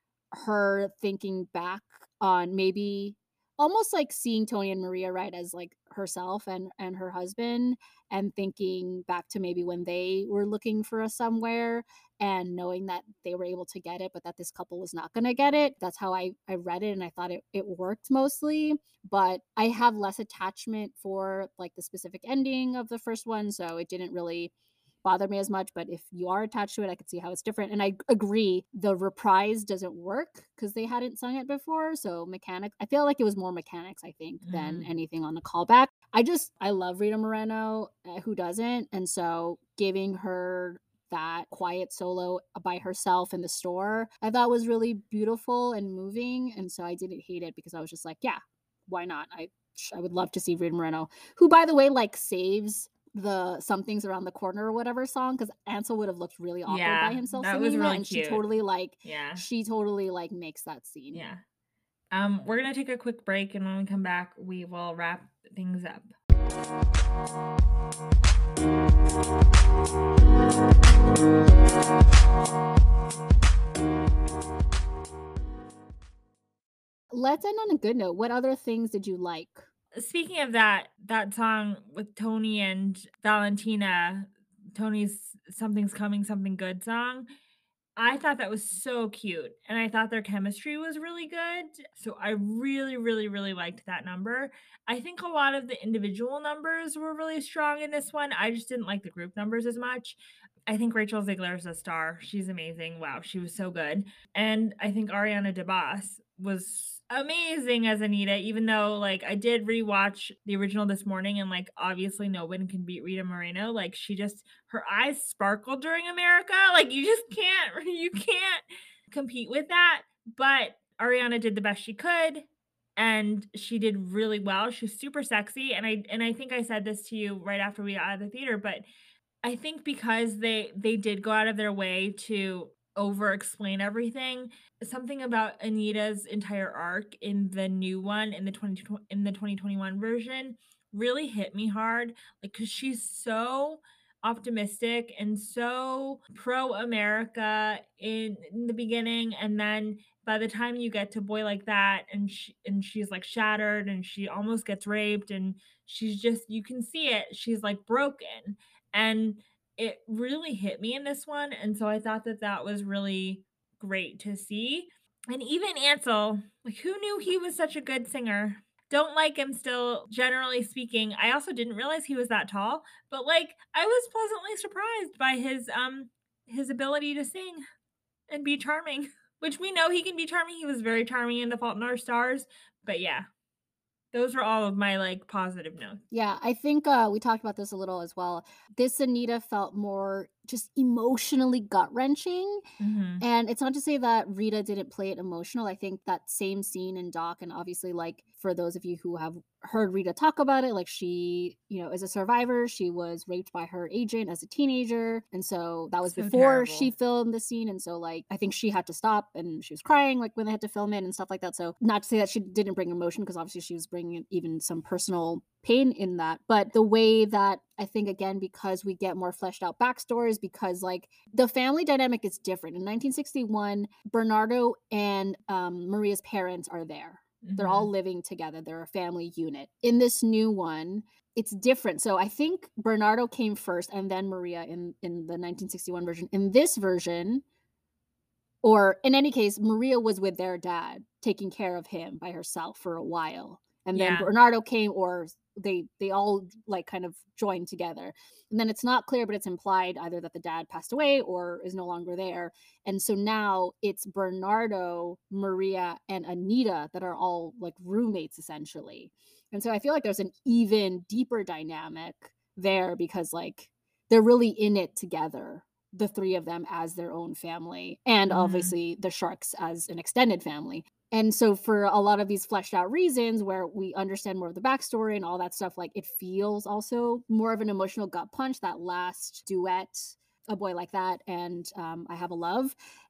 her thinking back on maybe almost like seeing Tony and Maria right as like herself and and her husband, and thinking back to maybe when they were looking for a somewhere and knowing that they were able to get it but that this couple was not going to get it. That's how I I read it, and I thought it it worked mostly, but I have less attachment for like the specific ending of the first one, so it didn't really bother me as much. But if you are attached to it, I could see how it's different. And I agree, the reprise doesn't work because they hadn't sung it before. So mechanics, I feel like it was more mechanics, I think, mm. than anything on the callback. I just, I love Rita Moreno. Uh, who doesn't? And so giving her that quiet solo by herself in the store, I thought was really beautiful and moving. And so I didn't hate it because I was just like, yeah, why not? I I would love to see Rita Moreno, who, by the way, like saves the Something's Around the Corner or whatever song, because Ansel would have looked really awkward yeah, by himself that singing was really that, and cute. she totally like yeah she totally like makes that scene. Yeah. Um we're gonna take a quick break, and when we come back we will wrap things up. let's end on a good note. What other things did you like? Speaking of that that song with Tony and Valentina, Tony's "Something's Coming, Something Good" song, I thought that was so cute, and I thought their chemistry was really good, so I really, really, really liked that number. I think a lot of the individual numbers were really strong in this one, I just didn't like the group numbers as much. I think Rachel Zegler is a star, she's amazing, wow, she was so good, and I think Ariana DeBose was amazing as Anita, even though, like, I did rewatch the original this morning, and, like, obviously no one can beat Rita Moreno, like, she just her eyes sparkled during America, like, you just can't you can't compete with that, but Ariana did the best she could, and she did really well, she was super sexy, and I and I think I said this to you right after we got out of the theater, but I think because they they did go out of their way to over-explain everything, something about Anita's entire arc in the new one, in the twenty tw in the twenty twenty-one version, really hit me hard, like, 'cause she's so optimistic and so pro-America in in the beginning, and then by the time you get to Boy Like That, and sh and she's, like, shattered, and she almost gets raped, and she's just you can see it, she's, like, broken, and it really hit me in this one, and so I thought that that was really great to see, and even Ansel, like, who knew he was such a good singer? Don't like him still, generally speaking. I also didn't realize he was that tall, but, like, I was pleasantly surprised by his, um, his ability to sing and be charming, which we know he can be charming, he was very charming in The Fault in Our Stars, but yeah. Those were all of my, like, positive notes. Yeah, I think, uh, we talked about this a little as well. This Anita felt more just emotionally gut-wrenching, Mhm. and it's not to say that Rita didn't play it emotional, I think that same scene in Doc and obviously, like, for those of you who have heard Rita talk about it, like, she, you know, is a survivor, she was raped by her agent as a teenager, and so that was So before she terrible. filmed the scene, and so, like, I think she had to stop, and she was crying, like, when they had to film it and stuff like that, so not to say that she didn't bring emotion, 'cause obviously she was bringing even some personal pain in that, but the way that I think, again, because we get more fleshed out backstories, because, like, the family dynamic is different. In nineteen sixty-one, Bernardo and, um, Maria's parents are there. They're all Mhm. living together, they're a family unit. In this new one, it's different, so I think Bernardo came first and then Maria in in the nineteen sixty-one version. In this version or in any case, Maria was with their dad, taking care of him by herself for a while, and then Yeah. Bernardo came or s they they all, like, kind of joined together, and then it's not clear, but it's implied either that the dad passed away or is no longer there, and so now it's Bernardo, Maria, and Anita that are all, like, roommates, essentially, and so I feel like there's an even deeper dynamic there because, like, they're really in it together, the three of them as their own family, and Mhm. obviously the Sharks as an extended family, and so for a lot of these fleshed out reasons where we understand more of the backstory and all that stuff, like, it feels also more of an emotional gut punch, that last duet, A Boy Like That and, um, I Have a Love,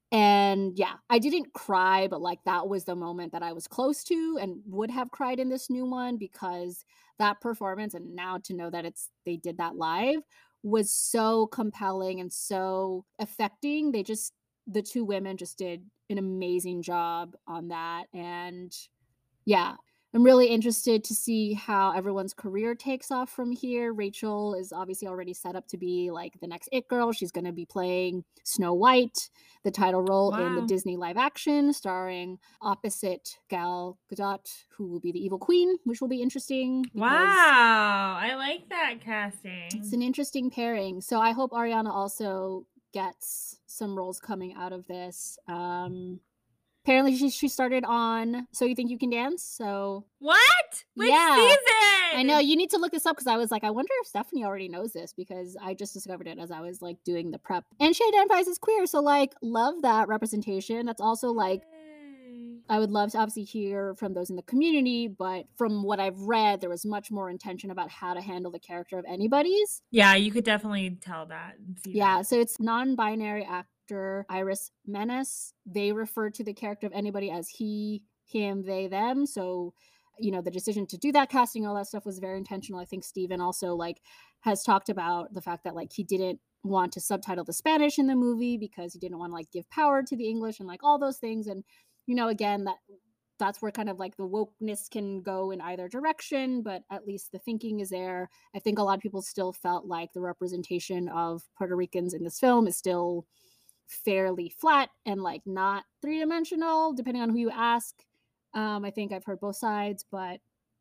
and yeah, I didn't cry, but, like, that was the moment that I was close to and would have cried in this new one because that performance, and now to know that it's they did that live, was so compelling and so affecting, they just the two women just did an amazing job on that, and yeah, I'm really interested to see how everyone's career takes off from here. Rachel is obviously already set up to be, like, the next it girl, she's gonna be playing Snow White, the title role in the Wow. Disney live action starring opposite Gal Gadot, who will be the evil queen, which will be interesting because Wow, I like that it's casting. an interesting pairing, so I hope Ariana also gets some roles coming out of this, um, apparently she she started on So You Think You Can Dance, so What? Which Yeah. I know, season? you need to look this up 'cause I was like, "I wonder if Stephanie already knows this," because I just discovered it as I was, like, doing the prep, and she identifies as queer, so, like, love that representation, that's also, like Yay. I would love to obviously hear from those in the community, but from what I've read, there was much more intention about how to handle the character of anybody's. Yeah, you could definitely tell that and see Yeah, that. so it's non-binary actor Iris Menas, they refer to the character of anybody as he, him, they, them, so, you know, the decision to do that casting, all that stuff was very intentional, I think Steven also, like, has talked about the fact that, like, he didn't want to subtitle the Spanish in the movie because he didn't wanna, like, give power to the English and, like, all those things, and, you know, again, that that's where kind of like the wokeness can go in either direction, but at least the thinking is there. I think a lot of people still felt like the representation of Puerto Ricans in this film is still fairly flat and like not three dimensional, depending on who you ask. Um, I think I've heard both sides, but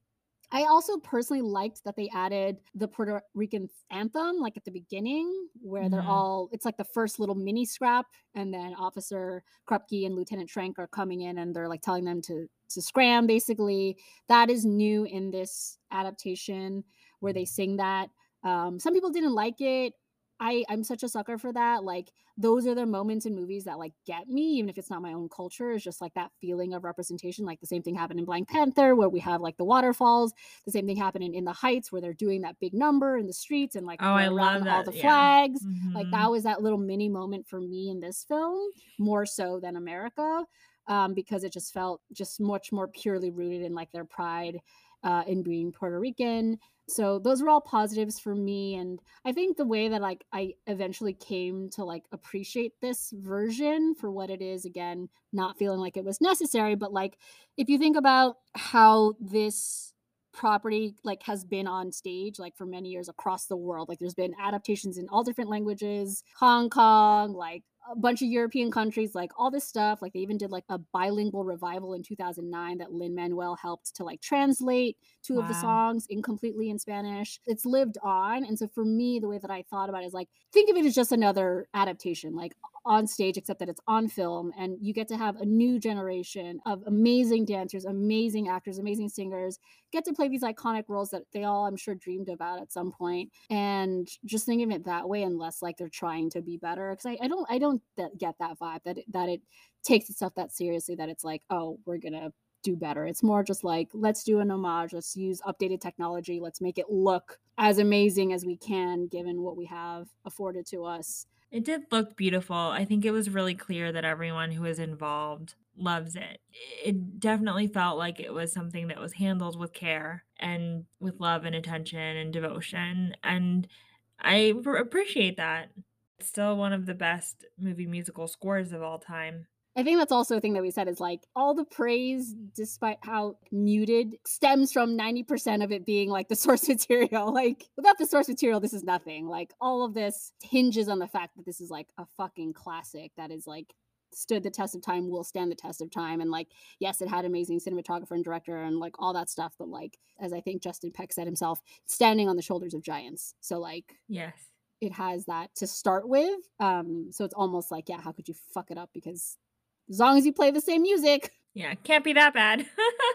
I also personally liked that they added the Puerto Rican anthem, like at the beginning, where they're Mhm. all, it's like the first little mini scrap, and then Officer Krupke and Lieutenant Trank are coming in and they're like telling them to to scram, basically. That is new in this adaptation where they sing that. Um, some people didn't like it. I, I'm such a sucker for that. Like, those are the moments in movies that like get me, even if it's not my own culture. It's just like that feeling of representation. Like the same thing happened in Black Panther, where we have like the waterfalls. The same thing happened in In the Heights, where they're doing that big number in the streets and like Oh, I they're around love all the that, yeah. flags. Like that Mhm. was that little mini moment for me in this film, more so than America, um, because it just felt just much more purely rooted in like their pride uh, in being Puerto Rican. So those were all positives for me, and I think the way that like I eventually came to like appreciate this version for what it is, again, not feeling like it was necessary, but like if you think about how this property like has been on stage like for many years across the world, like there's been adaptations in all different languages, Hong Kong, like a bunch of European countries, like all this stuff. Like they even did like a bilingual revival in two thousand nine that Lin Manuel helped to like translate two of the Wow. songs incompletely in Spanish. It's lived on. And so for me, the way that I thought about it is like, think of it as just another adaptation, like on stage, except that it's on film. And you get to have a new generation of amazing dancers, amazing actors, amazing singers, get to play these iconic roles that they all, I'm sure, dreamed about at some point. And just thinking of it that way, and less like they're trying to be better. Because I, I don't, I don't that, get that vibe that it, that it takes itself that seriously. That it's like, oh, we're gonna do better. It's more just like, let's do an homage, let's use updated technology, let's make it look as amazing as we can given what we have afforded to us. It did look beautiful. I think it was really clear that everyone who is involved loves it. It definitely felt like it was something that was handled with care and with love and attention and devotion, and I r appreciate that. It's still one of the best movie musical scores of all time. I think that's also a thing that we said is like all the praise, despite how muted, stems from ninety percent of it being like the source material. Like without the source material, this is nothing. Like all of this hinges on the fact that this is like a fucking classic that is like stood the test of time, will stand the test of time. And like, yes, it had amazing cinematographer and director and like all that stuff. But like, as I think Justin Peck said himself, standing on the shoulders of giants. So like, Yes. it has that to start with. Um, so it's almost like, yeah, how could you fuck it up? Because as long as you play the same music. Yeah, can't be that bad.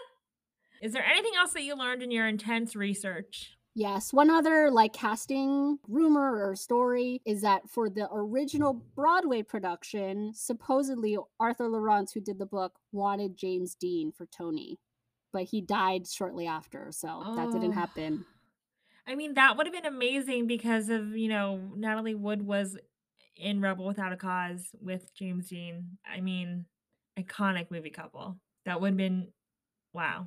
Is there anything else that you learned in your intense research? Yes, one other like casting rumor or story is that for the original Broadway production, supposedly Arthur Laurence, who did the book, wanted James Dean for Tony, but he died shortly after, so that didn't Oh. happen. I mean, that would have been amazing because of, you know, Natalie Wood was in Rebel Without a Cause with James Dean. I mean, iconic movie couple. That would have been wow.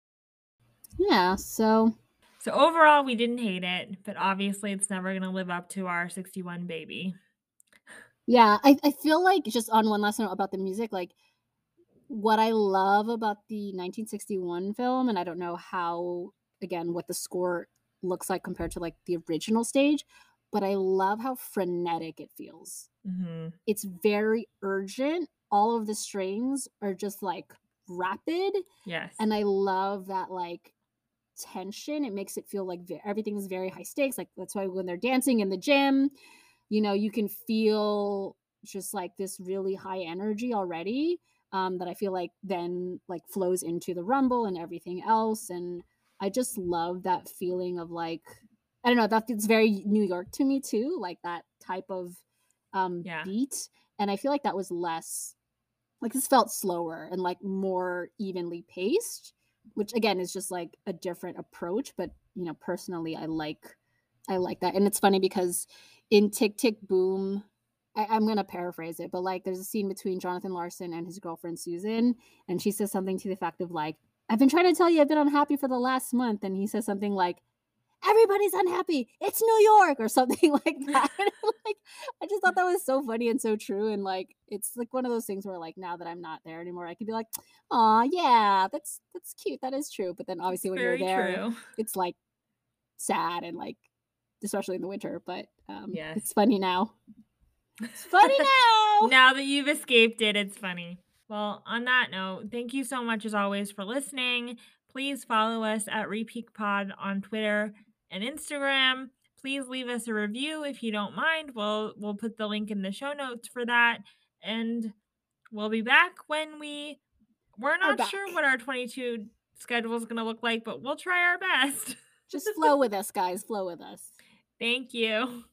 Yeah, so So overall, we didn't hate it, but obviously it's never gonna live up to our sixty-one Baby. yeah, I, I feel like just on one last note about the music, like what I love about the nineteen sixty-one film, and I don't know how, again, what the score looks like compared to like the original stage, but I love how frenetic it feels. Mhm. It's very urgent. All of the strings are just like rapid. Yes. And I love that like tension. It makes it feel like ve- everything is very high stakes. Like that's why when they're dancing in the gym, you know, you can feel just like this really high energy already, um, that I feel like then like flows into the rumble and everything else. And I just love that feeling of like, I don't know, that it's very New York to me too, like that type of um, Yeah. beat. And I feel like that was less, like this felt slower and like more evenly paced, which again is just like a different approach. But you know, personally, I like I like that. And it's funny because in Tick Tick Boom, I, I'm gonna paraphrase it, but like there's a scene between Jonathan Larson and his girlfriend Susan, and she says something to the effect of like, I've been trying to tell you I've been unhappy for the last month, and he says something like, everybody's unhappy. It's New York or something like that. Like, I just thought that was so funny and so true. And like, it's like one of those things where like, now that I'm not there anymore, I could be like, oh yeah, that's, that's cute. That is true. But then obviously It's when you're very there, true. it's like sad and like, especially in the winter, but um, Yes. it's funny now. It's funny now. Now that you've escaped it, it's funny. Well, on that note, thank you so much as always for listening. Please follow us at Repeat Pod on Twitter and Instagram. Please leave us a review if you don't mind. We'll we'll put the link in the show notes for that. And we'll be back when we we're not back. sure what our twenty-two schedule is going to look like, but we'll try our best. Just flow with us, guys. Flow with us. Thank you.